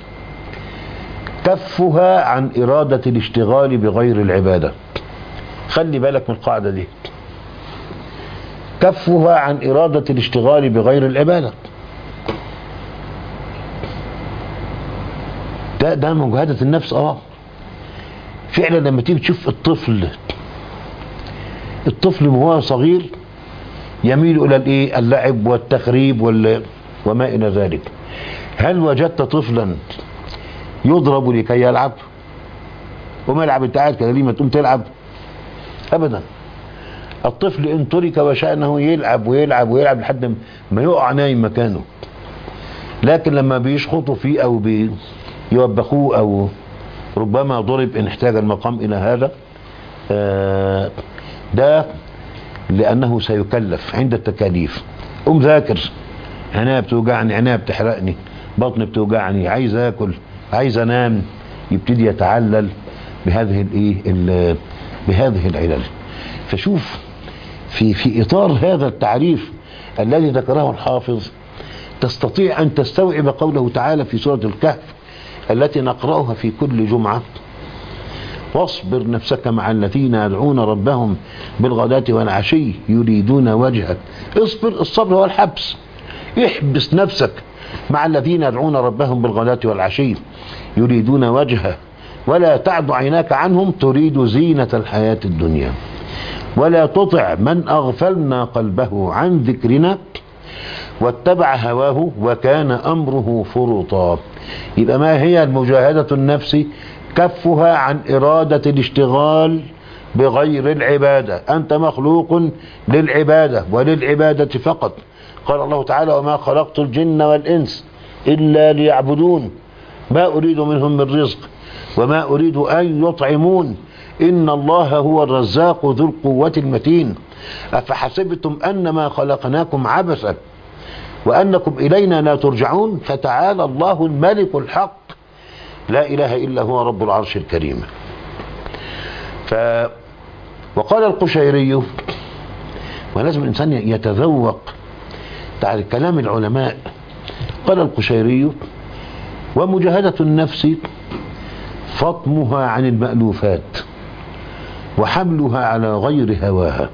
A: كفها عن إرادة الاشتغال بغير العبادة. خلي بالك من القاعدة دي، كفها عن إرادة الاشتغال بغير العبادة. ده ده مجاهدة النفس. اه فعلا لما تيجي تشوف الطفل الطفل وهو صغير يميل إلى الايه؟ اللعب والتخريب وال وما إلى ذلك. هل وجدت طفلا يضرب لكي يلعب؟ وما يلعب انت قاعد كده ليه ما تقوم تلعب؟ ابدا. الطفل ان ترك وشأنه يلعب ويلعب ويلعب لحد ما يقع نايم مكانه، لكن لما بيشخطوا فيه او بيوبخوه او ربما ضرب إن احتاج المقام إلى هذا. ده لأنه سيكلف عند التكاليف. قوم ذاكر، عينيا بتوجعني، عينيا بتحرقني، بطني بتوجعني، عايز آكل، عايز أنام، يبتدي يتعلل بهذه الايه بهذه العلل. فشوف في في إطار هذا التعريف الذي ذكره الحافظ تستطيع أن تستوعب قوله تعالى في سورة الكهف التي نقرأها في كل جمعة: واصبر نفسك مع الذين يدعون ربهم بالغداة والعشي يريدون وجهه. اصبر، الصبر هو الحبس، احبس نفسك مع الذين يدعون ربهم بالغداة والعشي يريدون وجهه ولا تعد عيناك عنهم تريد زينة الحياة الدنيا ولا تطع من أغفلنا قلبه عن ذكرنا واتبع هواه وكان أمره فرطا. يبقى ما هي المجاهدة النفس؟ كفها عن إرادة الاشتغال بغير العبادة. أنت مخلوق للعبادة وللعبادة فقط. قال الله تعالى: وما خلقت الجن والإنس إلا ليعبدون ما أريد منهم من رزق وما أريد أن يطعمون إن الله هو الرزاق ذو القوة المتين أفحسبتم أنما خلقناكم عبثا وأنكم إلينا لا ترجعون فتعالى الله الملك الحق لا إله إلا هو رب العرش الكريم. ف وقال القشيري، ولازم الإنسان يتذوق تعالى كلام العلماء، قال القشيري: ومجاهدة النفس فطمها عن المألوفات وحملها على غير هواها.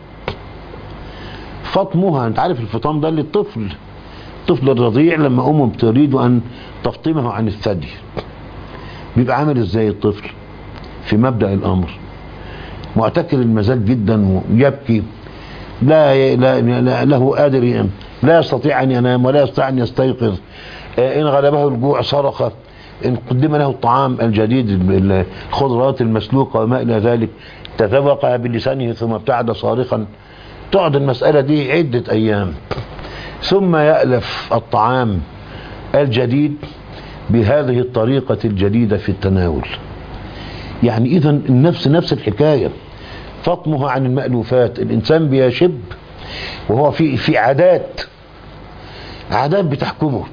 A: فطمها، انت عارف الفطام ده للطفل، الطفل الرضيع لما امه تريد ان تفطمه عن الثدي بيبقى عامل ازاي الطفل في مبدأ الامر؟ معتكر المزاج جدا ويبكي، لا, لا, لا له قادر ينام، لا يستطيع ان ينام ولا يستطيع ان يستيقظ. ان غلبه الجوع صرخ، ان قدم له الطعام الجديد الخضروات المسلوقة وما الى ذلك تذوقها بلسانه ثم ابتعد صارخا. تقعد المسألة دي عدة ايام ثم يألف الطعام الجديد بهذه الطريقة الجديدة في التناول. يعني اذا النفس نفس الحكاية، فطمها عن المألوفات. الانسان بيشب وهو في في عادات عادات بتحكمه.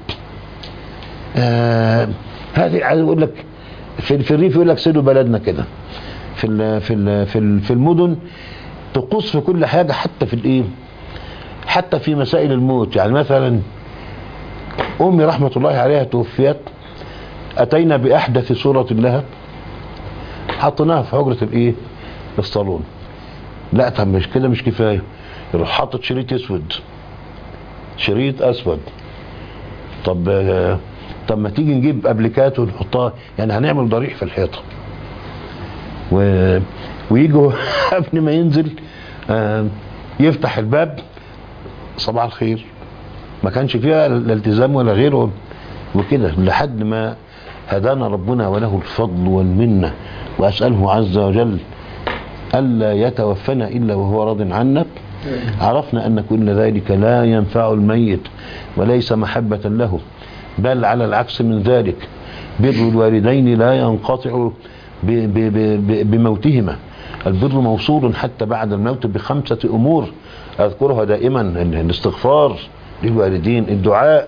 A: آه هذه العادات يقول لك في, في الريف يقول لك سيدوا بلدنا كده، في ال في ال في, ال في المدن تقص في كل حاجة، حتى في الايه حتى في مسائل الموت. يعني مثلا امي رحمة الله عليها توفيت، اتينا باحدث صورة لها حطيناها في حجرة الايه الصالون. لا طب مش كده مش كفاية، يروح حاطط شريط اسود، شريط اسود. طب طب ما تيجي نجيب ابليكات ونحطها، يعني هنعمل ضريح في الحيطة و... ويجوا قبل ما ينزل يفتح الباب صباح الخير، ما كانش فيها لا التزام ولا غيره وكده، لحد ما هدانا ربنا وله الفضل والمنة. وأسأله عز وجل ألا يتوفنا إلا وهو راض عنا. عرفنا أن كل ذلك لا ينفع الميت وليس محبة له، بل على العكس من ذلك بر الوالدين لا ينقطع بموتهما. البر موصول حتى بعد الموت بخمسة أمور أذكرها دائما: الاستغفار للوالدين، الدعاء،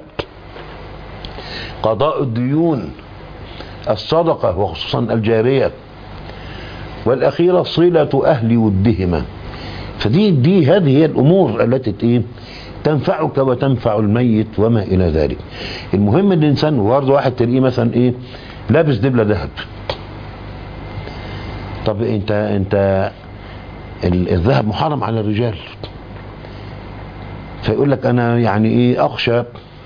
A: قضاء الديون، الصدقة وخصوصا الجارية، والأخيرة صلة أهل ودهما. فدي دي هذه هي الأمور التي تنفعك وتنفع الميت وما إلى ذلك. المهم ان الإنسان برضه واحد تلاقيه مثلا إيه لابس دبلة ذهب. طب انت انت الذهب محرم على الرجال، فيقول لك انا يعني ايه اخشى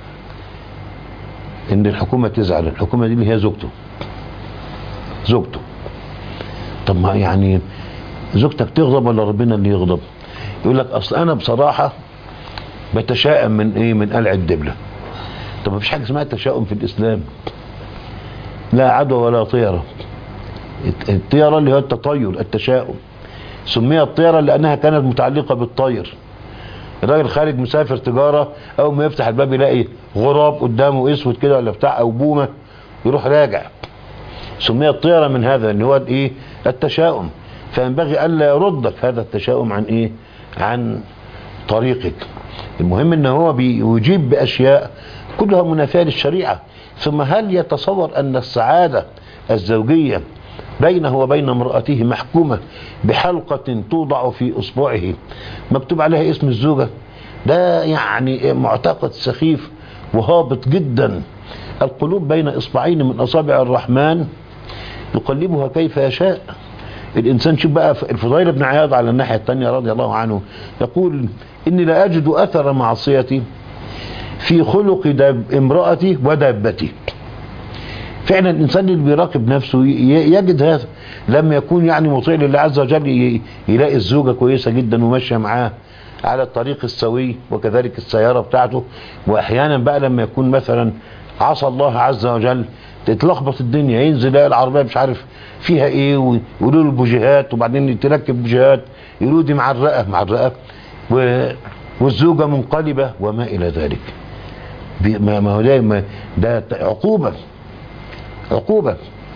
A: ان الحكومة تزعل. الحكومة دي اللي هي زوجته زوجته طب ما يعني زوجتك تغضب ولا ربنا اللي يغضب؟ يقول لك اصل انا بصراحة بتشائم من ايه من قلع الدبلة. طب ما فيش حاجة اسمها تشاؤم في الاسلام، لا عدوى ولا طيرة. الطيرة اللي هو التطير، التشاؤم سميت طيرة لأنها كانت متعلقة بالطير. الراجل خارج مسافر تجارة، أول ما يفتح الباب يلاقي غراب قدامه اسود كده ولا بتاع أو بومة، يروح راجع. سميت طيرة من هذا ان هو الايه التشاؤم، فينبغي الا يردك هذا التشاؤم عن ايه عن طريقك. المهم ان هو بيجيب باشياء كلها منافية للشريعة. ثم هل يتصور ان السعادة الزوجية بينه وبين امرأته محكومة بحلقة توضع في اصبعه مكتوب عليها اسم الزوجة؟ ده يعني معتقد سخيف وهابط جدا. القلوب بين اصبعين من اصابع الرحمن يقلبها كيف يشاء. الانسان شوف بقى الفضيل بن عياض على الناحية الثانية رضي الله عنه يقول اني لا اجد اثر معصيتي في خلق داب امرأتي ودابتي. فعلا الانسان اللي بيراقب نفسه يجد هذا، لما يكون يعني مطيع لله عز وجل يلاقي الزوجة كويسة جدا وماشية معاه على الطريق السوي، وكذلك السيارة بتاعته. واحيانا بقى لما يكون مثلا عصى الله عز وجل تتلخبط الدنيا، ينزل يلاقي العربية مش عارف فيها ايه ويقولوا له بوجيهات، وبعدين تركب بوجيهات يقولوا دي معرقة معرقة والزوجة منقلبة وما الى ذلك. ما هو ده ده عقوبة عقوبة.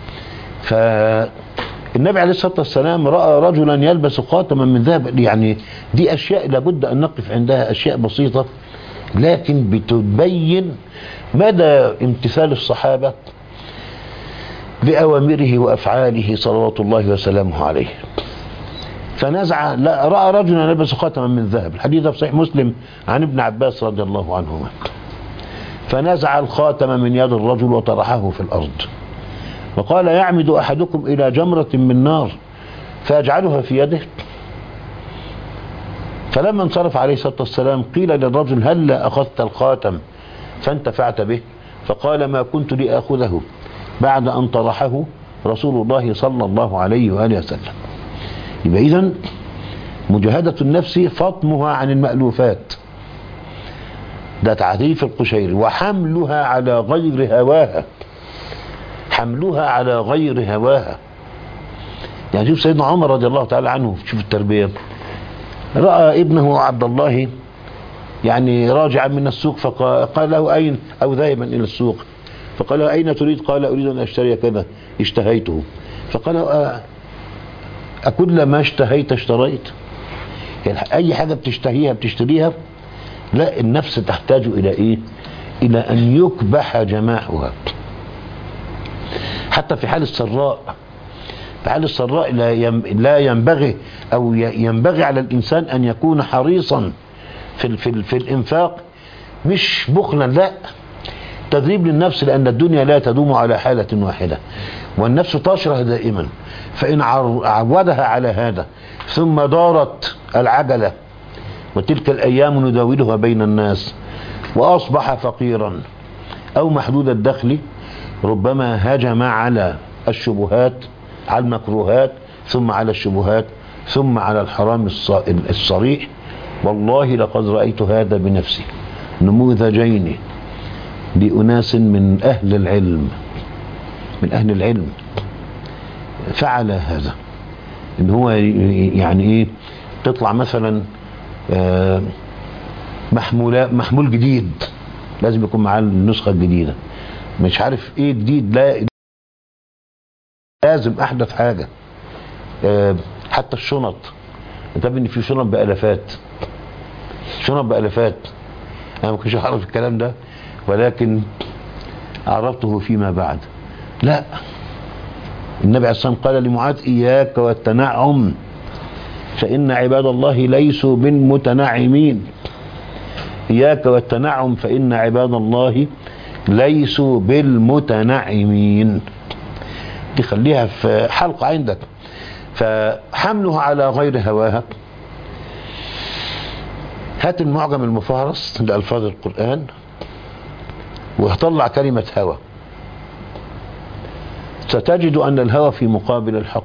A: فالنبي عليه الصلاة والسلام رأى رجلا يلبس خاتما من ذهب. يعني دي أشياء لابد أن نقف عندها، أشياء بسيطة لكن بتبين مدى امتثال الصحابة لأوامره وأفعاله صلوات الله وسلامه عليه. فنزع لا رأى رجلا يلبس خاتما من ذهب، الحديث في صحيح مسلم عن ابن عباس رضي الله عنهما. فنزع الخاتم من يد الرجل وطرحه في الأرض وقال يعمد أحدكم إلى جمرة من نار فيجعلها في يده. فلما انصرف عليه الصلاة والسلام قيل للرجل هل أخذت الخاتم فانتفعت به؟ فقال ما كنت لأخذه بعد أن طرحه رسول الله صلى الله عليه وآله وسلم. يبقى إذن مجاهدة النفس فطمها عن المألوفات، ده تعريف القشيري، وحملها على غير هواها، حملها على غير هواها. يعني شوف سيدنا عمر رضي الله تعالى عنه، شوف التربية، رأى ابنه عبد الله يعني راجعا من السوق فقال له أين، أو ذاهبا إلى السوق فقال له أين تريد؟ قال أريد أن أشتري كذا اشتهيته. فقال له أكل ما اشتهيت اشتريت؟ يعني أي حاجة بتشتهيها بتشتريها؟ لا، النفس تحتاج إلى إيه؟ إلى أن يكبح جماحها. حتى في حال السراء، في حال السراء لا ينبغي أو ينبغي على الإنسان أن يكون حريصا في, في, في الإنفاق، مش بخلا، لا، تدريب للنفس، لأن الدنيا لا تدوم على حالة واحدة والنفس تشره دائما. فإن عودها على هذا ثم دارت العجلة وتلك الأيام نداولها بين الناس وأصبح فقيرا أو محدود الدخل، ربما هجم على الشبهات، على المكروهات، ثم على الشبهات، ثم على الحرام الصريح. والله لقد رأيت هذا بنفسي، نموذجين لأناس من أهل العلم، من أهل العلم فعل هذا. إن هو يعني إيه، تطلع مثلا محمول محمول جديد لازم يكون معاه النسخة الجديدة، مش عارف ايه جديد، لا لازم احدث حاجة. حتى الشنط، انت ان في شنط بألفات، شنط بألفات. انا ما كنتش اعرف الكلام ده ولكن عرفته فيما بعد. لا، النبي عليه الصلاة والسلام قال لمعاذ اياك والتنعم فإن عباد الله ليسوا بالمتنعمين. إياك والتنعم فإن عباد الله ليسوا بالمتنعمين. دي خليها في حلقة عندك. فحملها على غير هواها. هات المعجم المفهرس لألفاظ القرآن وهطلع كلمة هوى، ستجد أن الهوى في مقابل الحق،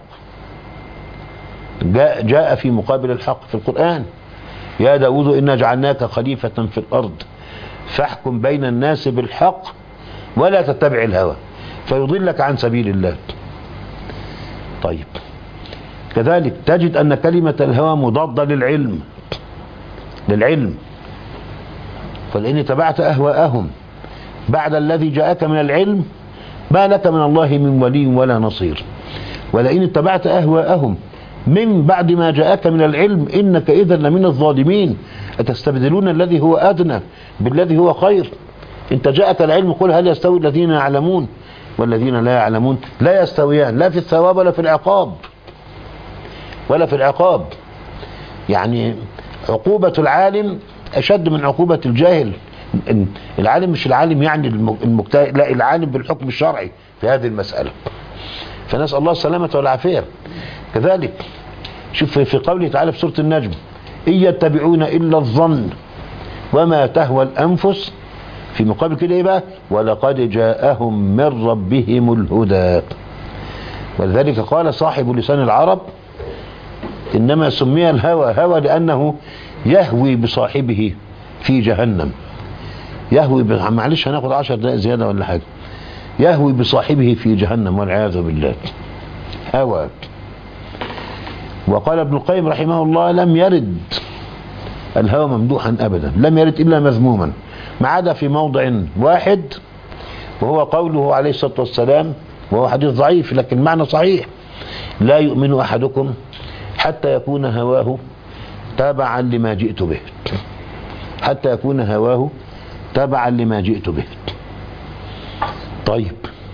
A: جاء, جاء في مقابل الحق في القرآن. يا داود إنا جعلناك خليفة في الأرض فاحكم بين الناس بالحق ولا تتبع الهوى فيضلك عن سبيل الله. طيب، كذلك تجد أن كلمة الهوى مضادة للعلم، للعلم. فلئن تبعت أهواءهم بعد الذي جاءك من العلم ما لك من الله من ولي ولا نصير. ولئن اتبعت أهواءهم من بعد ما جاءك من العلم إنك إذا لمن الظالمين. أتستبدلون الذي هو أدنى بالذي هو خير. انت جاءك العلم قل هل يستوي الذين يعلمون والذين لا يعلمون؟ لا يستويان، لا في الثواب ولا في العقاب، ولا في العقاب. يعني عقوبة العالم أشد من عقوبة الجاهل. العالم مش العالم يعني المجتهد، لا، العالم بالحكم الشرعي في هذه المسألة. فنسأل الله السلامة والعافية. كذلك شوف في قوله تعالى في سورة النجم: إن يتبعون إلا الظن وما تهوى الأنفس. في مقابل كده إيه بقى؟ ولقد جاءهم من ربهم الهدى. ولذلك قال صاحب لسان العرب: إنما سمي الهوى هوى لأنه يهوي بصاحبه في جهنم. يهوي ب... معلش هناخد عشر دقائق زيادة ولا حاجة. يهوي بصاحبه في جهنم والعياذ بالله. هوى. وقال ابن القيم رحمه الله: لم يرد الهوى ممدوحا أبدا، لم يرد إلا مذموما، ما عدا في موضع واحد وهو قوله عليه الصلاة والسلام، وهو حديث ضعيف لكن معنى صحيح: لا يؤمن أحدكم حتى يكون هواه تابعا لما جئت به. حتى يكون هواه تابعا لما جئت به. طيب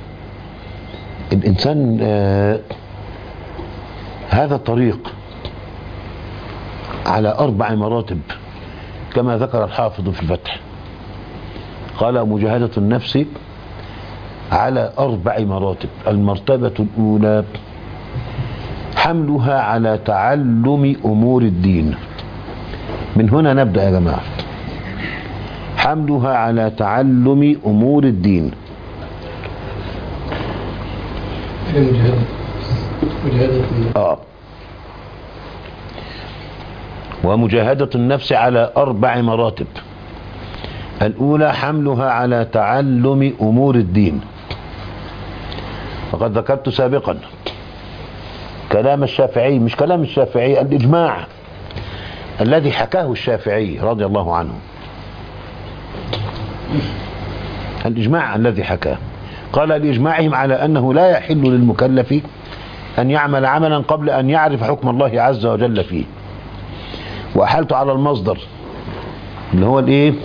A: الإنسان آه هذا الطريق على أربع مراتب كما ذكر الحافظ في الفتح. قال: مجاهدة النفس على أربع مراتب. المرتبة الأولى حملها على تعلم أمور الدين. من هنا نبدأ يا جماعة. حملها على تعلم أمور الدين.
B: مجاهدة مجاهدة
A: آه ومجاهدة النفس على أربع مراتب. الأولى حملها على تعلم أمور الدين. وقد ذكرت سابقا كلام الشافعي، مش كلام الشافعي، الإجماع الذي حكاه الشافعي رضي الله عنه. الإجماع الذي حكاه قال: لإجماعهم على أنه لا يحل للمكلف أن يعمل عملا قبل أن يعرف حكم الله عز وجل فيه. وأحلت على المصدر اللي هو الإيه؟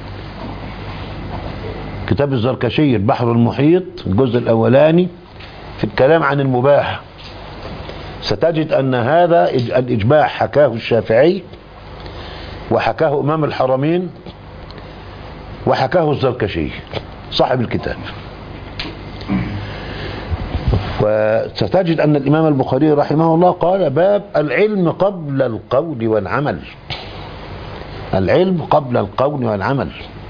A: كتاب الزركشي البحر المحيط الجزء الأولاني في الكلام عن المباح. ستجد أن هذا الإجماع حكاه الشافعي وحكاه إمام الحرمين وحكاه الزركشي صاحب الكتاب. وستجد أن الإمام البخاري رحمه الله قال: باب العلم قبل القول والعمل. العلم قبل القول والعمل.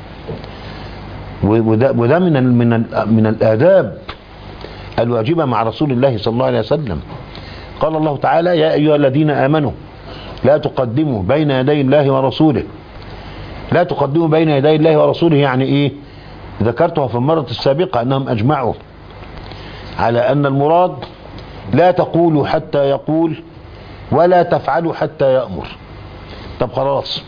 A: وده, وده من من من الآداب الواجبة مع رسول الله صلى الله عليه وسلم. قال الله تعالى: يا أيها الذين آمنوا لا تقدموا بين يدي الله ورسوله. لا تقدموا بين يدي الله ورسوله يعني إيه؟ ذكرتها في المرة السابقة أنهم أجمعوا على أن المراد لا تقولوا حتى يقول ولا تفعلوا حتى يأمر. طب خلاص،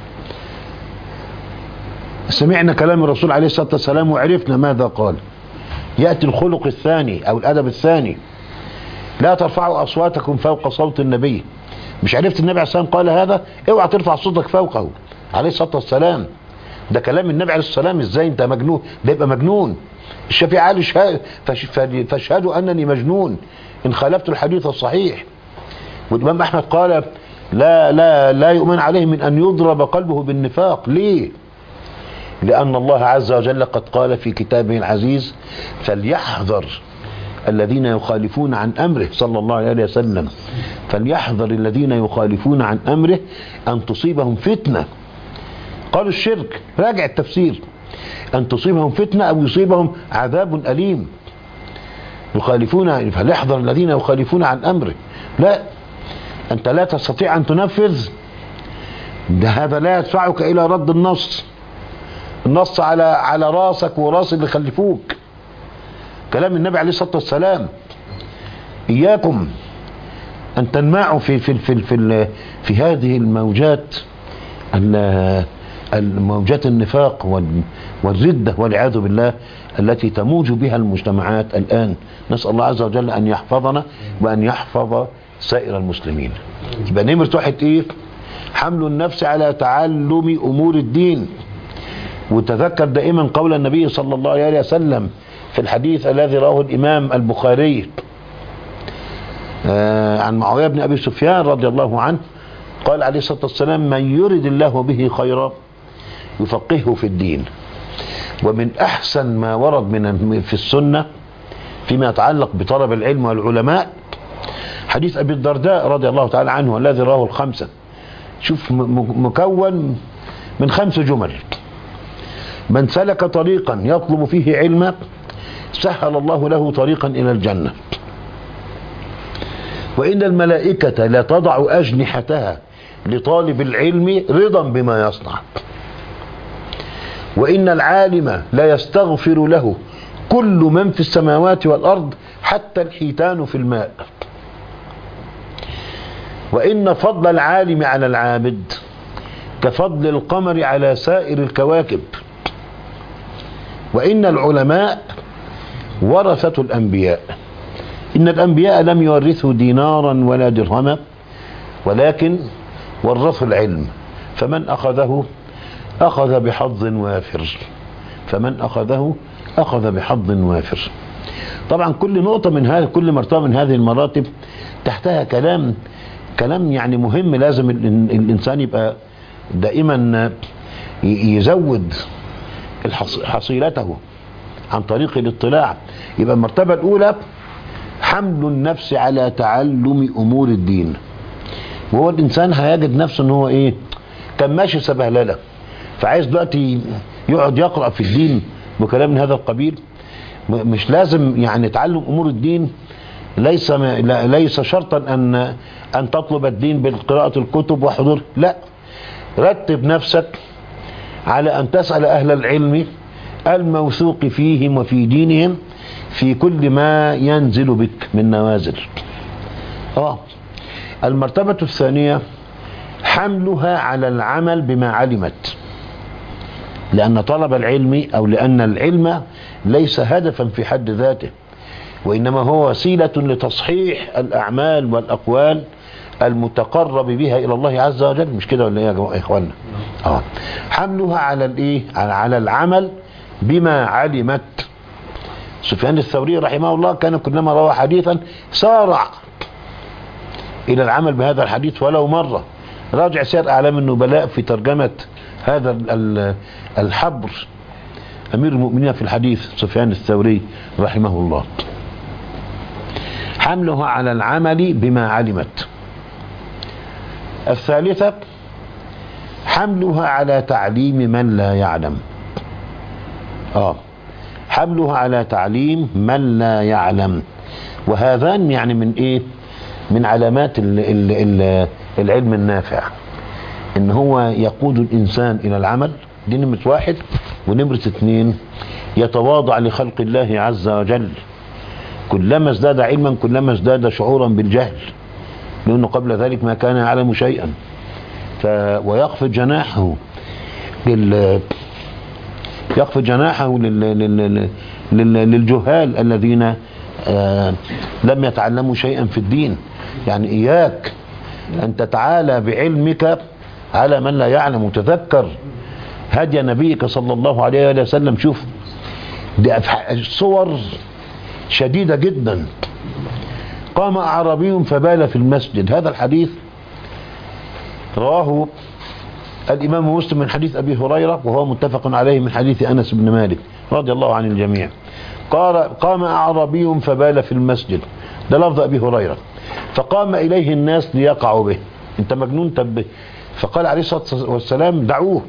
A: سمعنا كلام الرسول عليه الصلاة والسلام وعرفنا ماذا قال. يأتي الخلق الثاني أو الأدب الثاني: لا ترفعوا أصواتكم فوق صوت النبي. مش عرفت النبي عليه الصلاة والسلام قال هذا؟ اوعى ترفع صوتك فوقه عليه الصلاة والسلام. ده كلام النبي عليه الصلاة والسلام. ازاي انت مجنون؟ ده يبقى مجنون. الشافعي قال: فاشهدوا أنني مجنون إن خالفت الحديث الصحيح. والإمام أحمد قال: لا لا لا يؤمن عليه من أن يضرب قلبه بالنفاق. ليه؟ لأن الله عز وجل قد قال في كتابه العزيز: فليحذر الذين يخالفون عن أمره صلى الله عليه وسلم، فليحذر الذين يخالفون عن أمره أن تصيبهم فتنة. قالوا الشرك، راجع التفسير: أن تصيبهم فتنة أو يصيبهم عذاب أليم. يخالفون، فليحذر الذين يخالفون عن أمره. لا، أنت لا تستطيع أن تنفذ، ده هذا لا يدفعك إلى رد النص. النص على على راسك وراس اللي خلفوك. كلام النبي عليه الصلاة والسلام: إياكم أن تنمعوا في في في في, في هذه الموجات موجات النفاق والردة والعياذ بالله التي تموج بها المجتمعات الآن. نسأل الله عز وجل أن يحفظنا وأن يحفظ سائر المسلمين. يبقى نمرة واحد إيه؟ حمل النفس على تعلم أمور الدين. وتذكر دائما قول النبي صلى الله عليه وسلم في الحديث الذي رواه الإمام البخاري آه عن معاوية بن أبي سفيان رضي الله عنه، قال عليه الصلاة والسلام: من يرد الله به خيرا يفقهه في الدين. ومن أحسن ما ورد من في السنة فيما يتعلق بطلب العلم والعلماء حديث أبي الدرداء رضي الله تعالى عنه الذي رواه الخمسة. شوف مكون من خمس جمل: من سلك طريقا يطلب فيه علما سهل الله له طريقا إلى الجنة، وإن الملائكة لا تضع أجنحتها لطالب العلم رضا بما يصنع، وإن العالم لا يستغفر له كل من في السماوات والأرض حتى الحيتان في الماء، وإن فضل العالم على العابد كفضل القمر على سائر الكواكب، وإن العلماء ورثة الأنبياء، إن الأنبياء لم يورثوا دينارا ولا درهما ولكن ورثوا العلم، فمن أخذه أخذ بحظ وافر، فمن أخذه أخذ بحظ وافر. طبعا كل نقطة من هذه كل مرتبة من هذه المراتب تحتها كلام كلام يعني مهم، لازم الإنسان يبقى دائما يزود حصيلته عن طريق الاطلاع. يبقى المرتبة الأولى حمل النفس على تعلم أمور الدين، وهو الإنسان هيجد نفسه ان هو ايه كان ماشي سبهلله، فعايز دلوقتي يقعد يقرأ في الدين بكلام من هذا القبيل. مش لازم يعني تعلم أمور الدين ليس ليس شرطا أن أن تطلب الدين بالقراءة الكتب وحضور، لا، رتب نفسك على أن تسأل أهل العلم الموثوق فيهم وفي دينهم في كل ما ينزل بك من نوازل. آه. المرتبة الثانية حملها على العمل بما علمت، لأن طلب العلم أو لأن العلم ليس هدفا في حد ذاته، وإنما هو وسيلة لتصحيح الأعمال والأقوال المتقرب بها إلى الله عز وجل. مش كده ولا إيه يا إخوانا؟ آه. حملها على الإيه؟ على العمل بما علمت. سفيان الثوري رحمه الله كان كلما روى حديثا سارع إلى العمل بهذا الحديث ولو مرة. راجع سير أعلام النبلاء في ترجمة هذا الحبر أمير المؤمنين في الحديث سفيان الثوري رحمه الله. حملها على العمل بما علمت. الثالثة حملها على تعليم من لا يعلم. آه حملها على تعليم من لا يعلم، وهذان يعني من إيه؟ من علامات ال ال ال العلم النافع، إن هو يقود الإنسان إلى العمل. دي نمرة واحد. ونمرة اثنين يتواضع لخلق الله عز وجل، كلما ازداد علما كلما ازداد شعورا بالجهل، لأنه قبل ذلك ما كان يعلم شيئا. ف ويخفض جناحه لل يخفض جناحه لل... لل... لل... للجهال الذين آه لم يتعلموا شيئا في الدين. يعني إياك أن تتعالى بعلمك على من لا يعلم. وتذكر هدي نبيك صلى الله عليه وسلم. شوف دي صور شديدة جدا. قام أعرابي فبال في المسجد. هذا الحديث رواه الإمام مسلم من حديث أبي هريرة، وهو متفق عليه من حديث أنس بن مالك رضي الله عن الجميع. قال قام أعرابي فبال في المسجد، ده لفظ أبي هريرة. فقام إليه الناس ليقعوا به. أنت مجنون تب. فقال عليه الصلاة والسلام دعوه.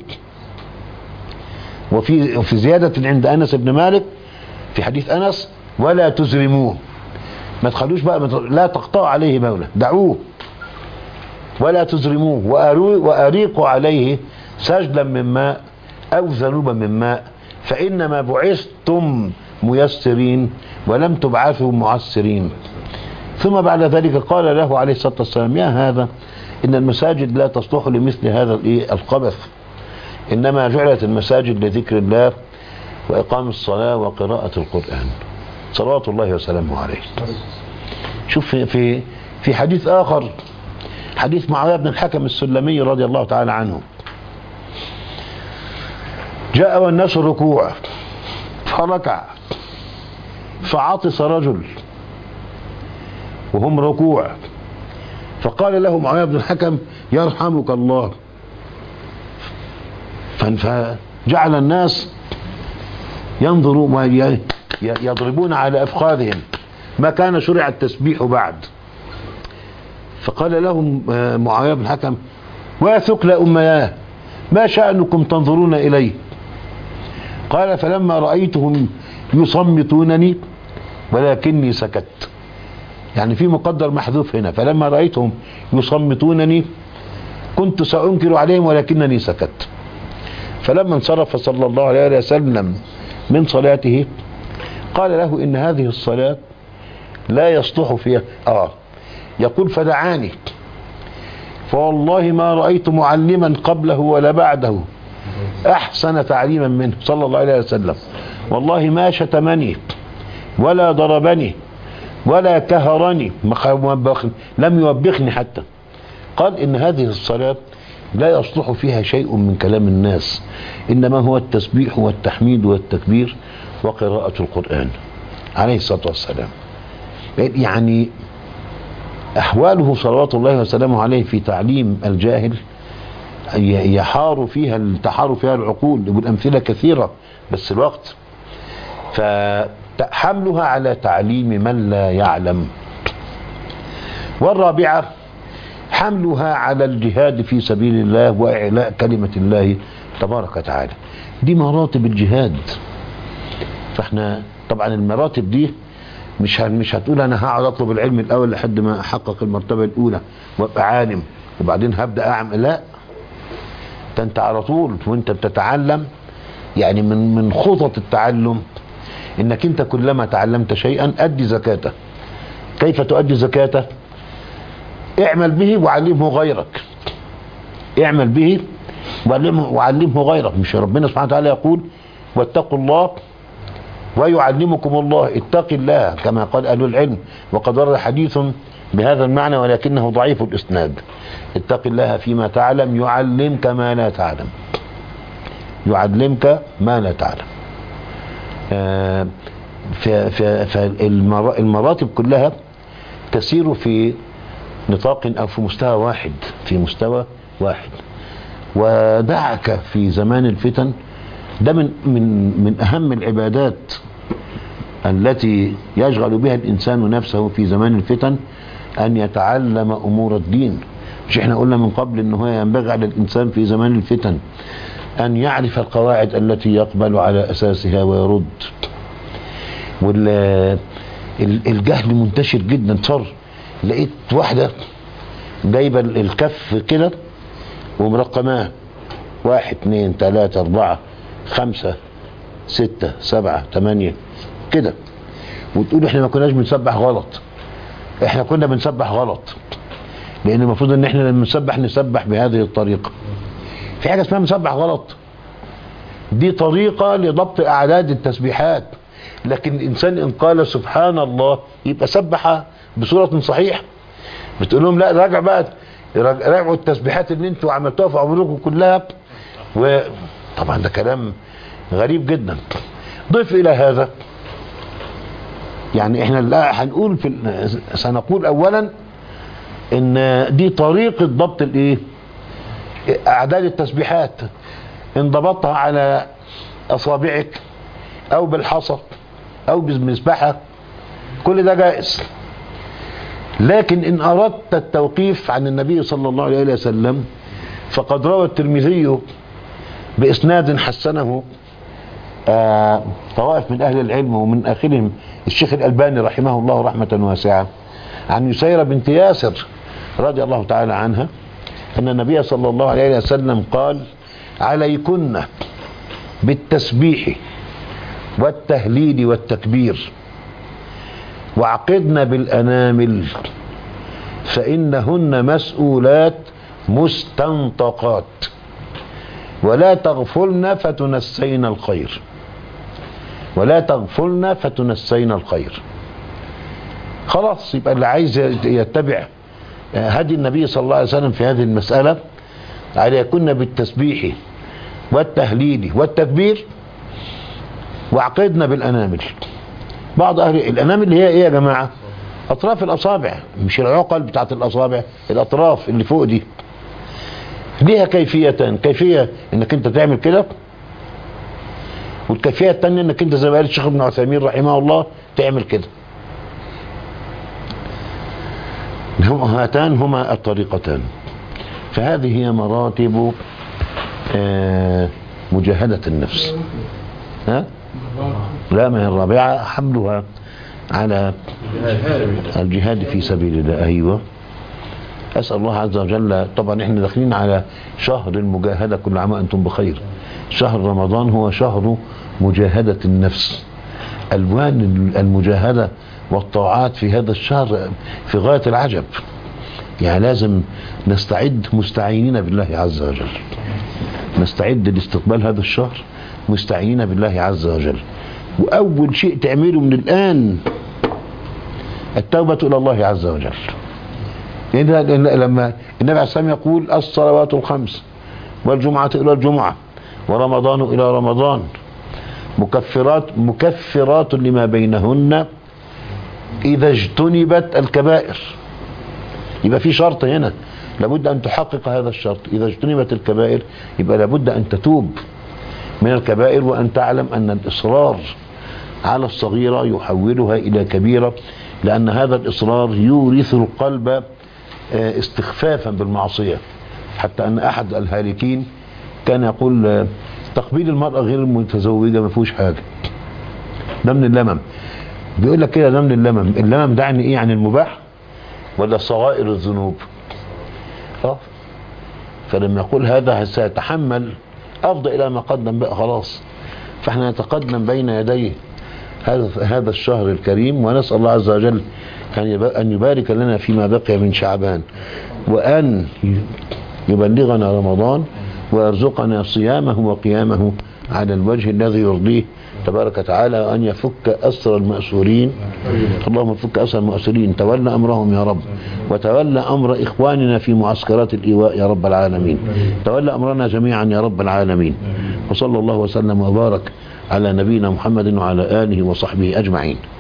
A: وفي في زيادة عند أنس بن مالك في حديث أنس ولا تزرموه، ما تخلوش بقى، لا تقطعوا عليه بوله، دعوه ولا تزرموه وأريقوا عليه سجلا من ماء أو ذنوبا من ماء، فإنما بعثتم ميسرين ولم تبعثوا معسرين. ثم بعد ذلك قال له عليه الصلاة والسلام يا هذا إن المساجد لا تصلح لمثل هذا القبث، إنما جعلت المساجد لذكر الله وإقام الصلاة وقراءة القرآن صلوات الله وسلامه عليه. شوف في في في حديث آخر، حديث معاوية بن الحكم السلمي رضي الله تعالى عنه، جاء والناس الركوع فركع فعطس رجل وهم ركوع، فقال له معاوية بن الحكم يرحمك الله، فجعل الناس ينظروا ويضربون على أفخاذهم، ما كان شرع التسبيح بعد. فقال لهم معاوية بن الحكم وثقل أمياه ما شأنكم تنظرون إلي؟ قال فلما رأيتهم يصمتونني ولكني سكت، يعني في مقدر محذوف هنا، فلما رأيتهم يصمتونني كنت سأنكر عليهم ولكنني سكت. فلما انصرف صلى الله عليه وسلم من صلاته قال له إن هذه الصلاة لا يصلح فيها آه يقول فدعاني فوالله ما رأيت معلما قبله ولا بعده أحسن تعليما منه صلى الله عليه وسلم، والله ما شتمني ولا ضربني ولا كهرني، لم يوبخني حتى. قال إن هذه الصلاة لا يصلح فيها شيء من كلام الناس، إنما هو التسبيح والتحميد والتكبير وقراءة القرآن عليه الصلاة والسلام. يعني أحواله صلوات الله وسلامه عليه في تعليم الجاهل يحار فيها تحار فيها العقول، والأمثلة كثيرة بس الوقت، فحملها على تعليم من لا يعلم. والرابعة حملها على الجهاد في سبيل الله وإعلاء كلمة الله تبارك وتعالى. دي مراتب الجهاد. فاحنا طبعا المراتب دي مش مش هتقول انا هقعد اطلب العلم الاول لحد ما احقق المرتبه الاولى وابقى عالم وبعدين هبدا اعمل، لا، ده انت على طول وانت بتتعلم. يعني من من خطط التعلم انك انت كلما تعلمت شيئا ادي زكاته. كيف تؤدي زكاته؟ اعمل به وعلمه غيرك، اعمل به وعلمه, وعلمه غيرك. مش ربنا سبحانه وتعالى يقول واتقوا الله ويعلمكم الله، اتق الله كما قال أهل العلم، وقد ورد حديث بهذا المعنى ولكنه ضعيف الإسناد. اتق الله فيما تعلم يعلمك ما لا تعلم، يعلمك ما لا تعلم. آه فالمراتب كلها تسير في نطاق أو في مستوى واحد، في مستوى واحد. ودعك في زمان الفتن، ده من من من أهم العبادات التي يشغل بها الإنسان نفسه في زمان الفتن، أن يتعلم أمور الدين. مش احنا قلنا من قبل أنه ينبغي على الإنسان في زمان الفتن أن يعرف القواعد التي يقبل على أساسها ويرد. والجهل منتشر جدا، صار لقيت واحدة جايبة الكف كده ومرقماه واحد اتنين تلاتة اربعة خمسة ستة سبعة تمانية كده، وتقول احنا ما كناش بنسبح غلط، احنا كنا بنسبح غلط، لان المفروض ان احنا لما نسبح نسبح بهذه الطريقة. في حاجة اسمها مسبح غلط، دي طريقة لضبط اعداد التسبيحات، لكن الانسان ان قال سبحان الله يبقى سبح بصورة صحيحة. بتقول لهم لا راجع بقى، راجعوا التسبيحات اللي انتوا عملتوها في عمركم كلها. وطبعا ده كلام غريب جدا. ضيف الى هذا، يعني احنا لا هنقول في سنقول اولا ان دي طريقة ضبط الايه اعداد التسبيحات، ان ضبطها على اصابعك او بالحصى او بمسبحة كل ده جائز. لكن ان اردت التوقيف عن النبي صلى الله عليه وسلم فقد روى الترمذي باسناد حسنه آه طوائف من اهل العلم، ومن اخرهم الشيخ الالباني رحمه الله رحمة واسعة، عن يسيرة بنت ياسر رضي الله تعالى عنها ان النبي صلى الله عليه وسلم قال عليكن بالتسبيح والتهليل والتكبير وعقدن بالأنامل فإنهن مسؤولات مستنطقات. ولا تغفلن فتنسين الخير، ولا تغفلن فتنسين الخير. خلاص، يبقى اللي عايز يتبع هدي النبي صلى الله عليه وسلم في هذه المسألة عليه يكون بالتسبيح والتهليل والتكبير، وعقدنا بالأنامل. بعض أهل الأنامل اللي هي إيه يا جماعة؟ أطراف الأصابع، مش العقل بتاعت الأصابع، الأطراف اللي فوق دي ليها كيفيتان. كيفية إنك أنت تعمل كده، والكيفية الثانية إنك أنت زي ما قال الشيخ ابن عثيمين رحمه الله تعمل كده. هاتان هما الطريقتان. فهذه هي مراتب آه مجاهدة النفس. ها؟ لا، ما هي الرابعة حملها على الجهاد في سبيل الله. أيوة، أسأل الله عز وجل. طبعا احنا داخلين على شهر المجاهدة، كل عام وأنتم بخير. شهر رمضان هو شهر مجاهدة النفس. ألوان المجاهدة والطاعات في هذا الشهر في غاية العجب. يعني لازم نستعد مستعينين بالله عز وجل، نستعد لاستقبال هذا الشهر مستعينين بالله عز وجل. وأول شيء تعمله من الآن التوبة إلى الله عز وجل. لما النبي عليه الصلاة والسلام يقول الصلوات الخمس والجمعة إلى الجمعة ورمضان إلى رمضان مكفرات مكفرات لما بينهن إذا اجتنبت الكبائر. يبقى في شرط هنا، لابد أن تحقق هذا الشرط. إذا اجتنبت الكبائر يبقى لابد أن تتوب من الكبائر، وأن تعلم أن الإصرار على الصغيرة يحولها إلى كبيرة، لأن هذا الإصرار يورث القلب استخفافا بالمعصية. حتى أن أحد الهالكين كان يقول تقبيل المرأة غير المتزوجة ما فيهوش حاجة، ده من اللمم. بيقول لك كده ده من اللمم. اللمم ده يعني ايه؟ عن المباح ولا صغائر الذنوب؟ اه فلما يقول هذا سيتحمل افضل الى ما قدم بقى خلاص. فاحنا نتقدم بين يديه هذا هذا الشهر الكريم، ونسأل الله عز وجل ان يبارك لنا فيما بقي من شعبان، وان يبلغنا رمضان، ويرزقنا صيامه وقيامه على الوجه الذي يرضيه تبارك وتعالى، وأن يفك أسر المأسورين. اللهم فك أسر المأسورين، تولى أمرهم يا رب، وتولى أمر إخواننا في معسكرات الإيواء يا رب العالمين، تولى أمرنا جميعا يا رب العالمين. وصلى الله وسلم وبارك على نبينا محمد وعلى آله وصحبه أجمعين.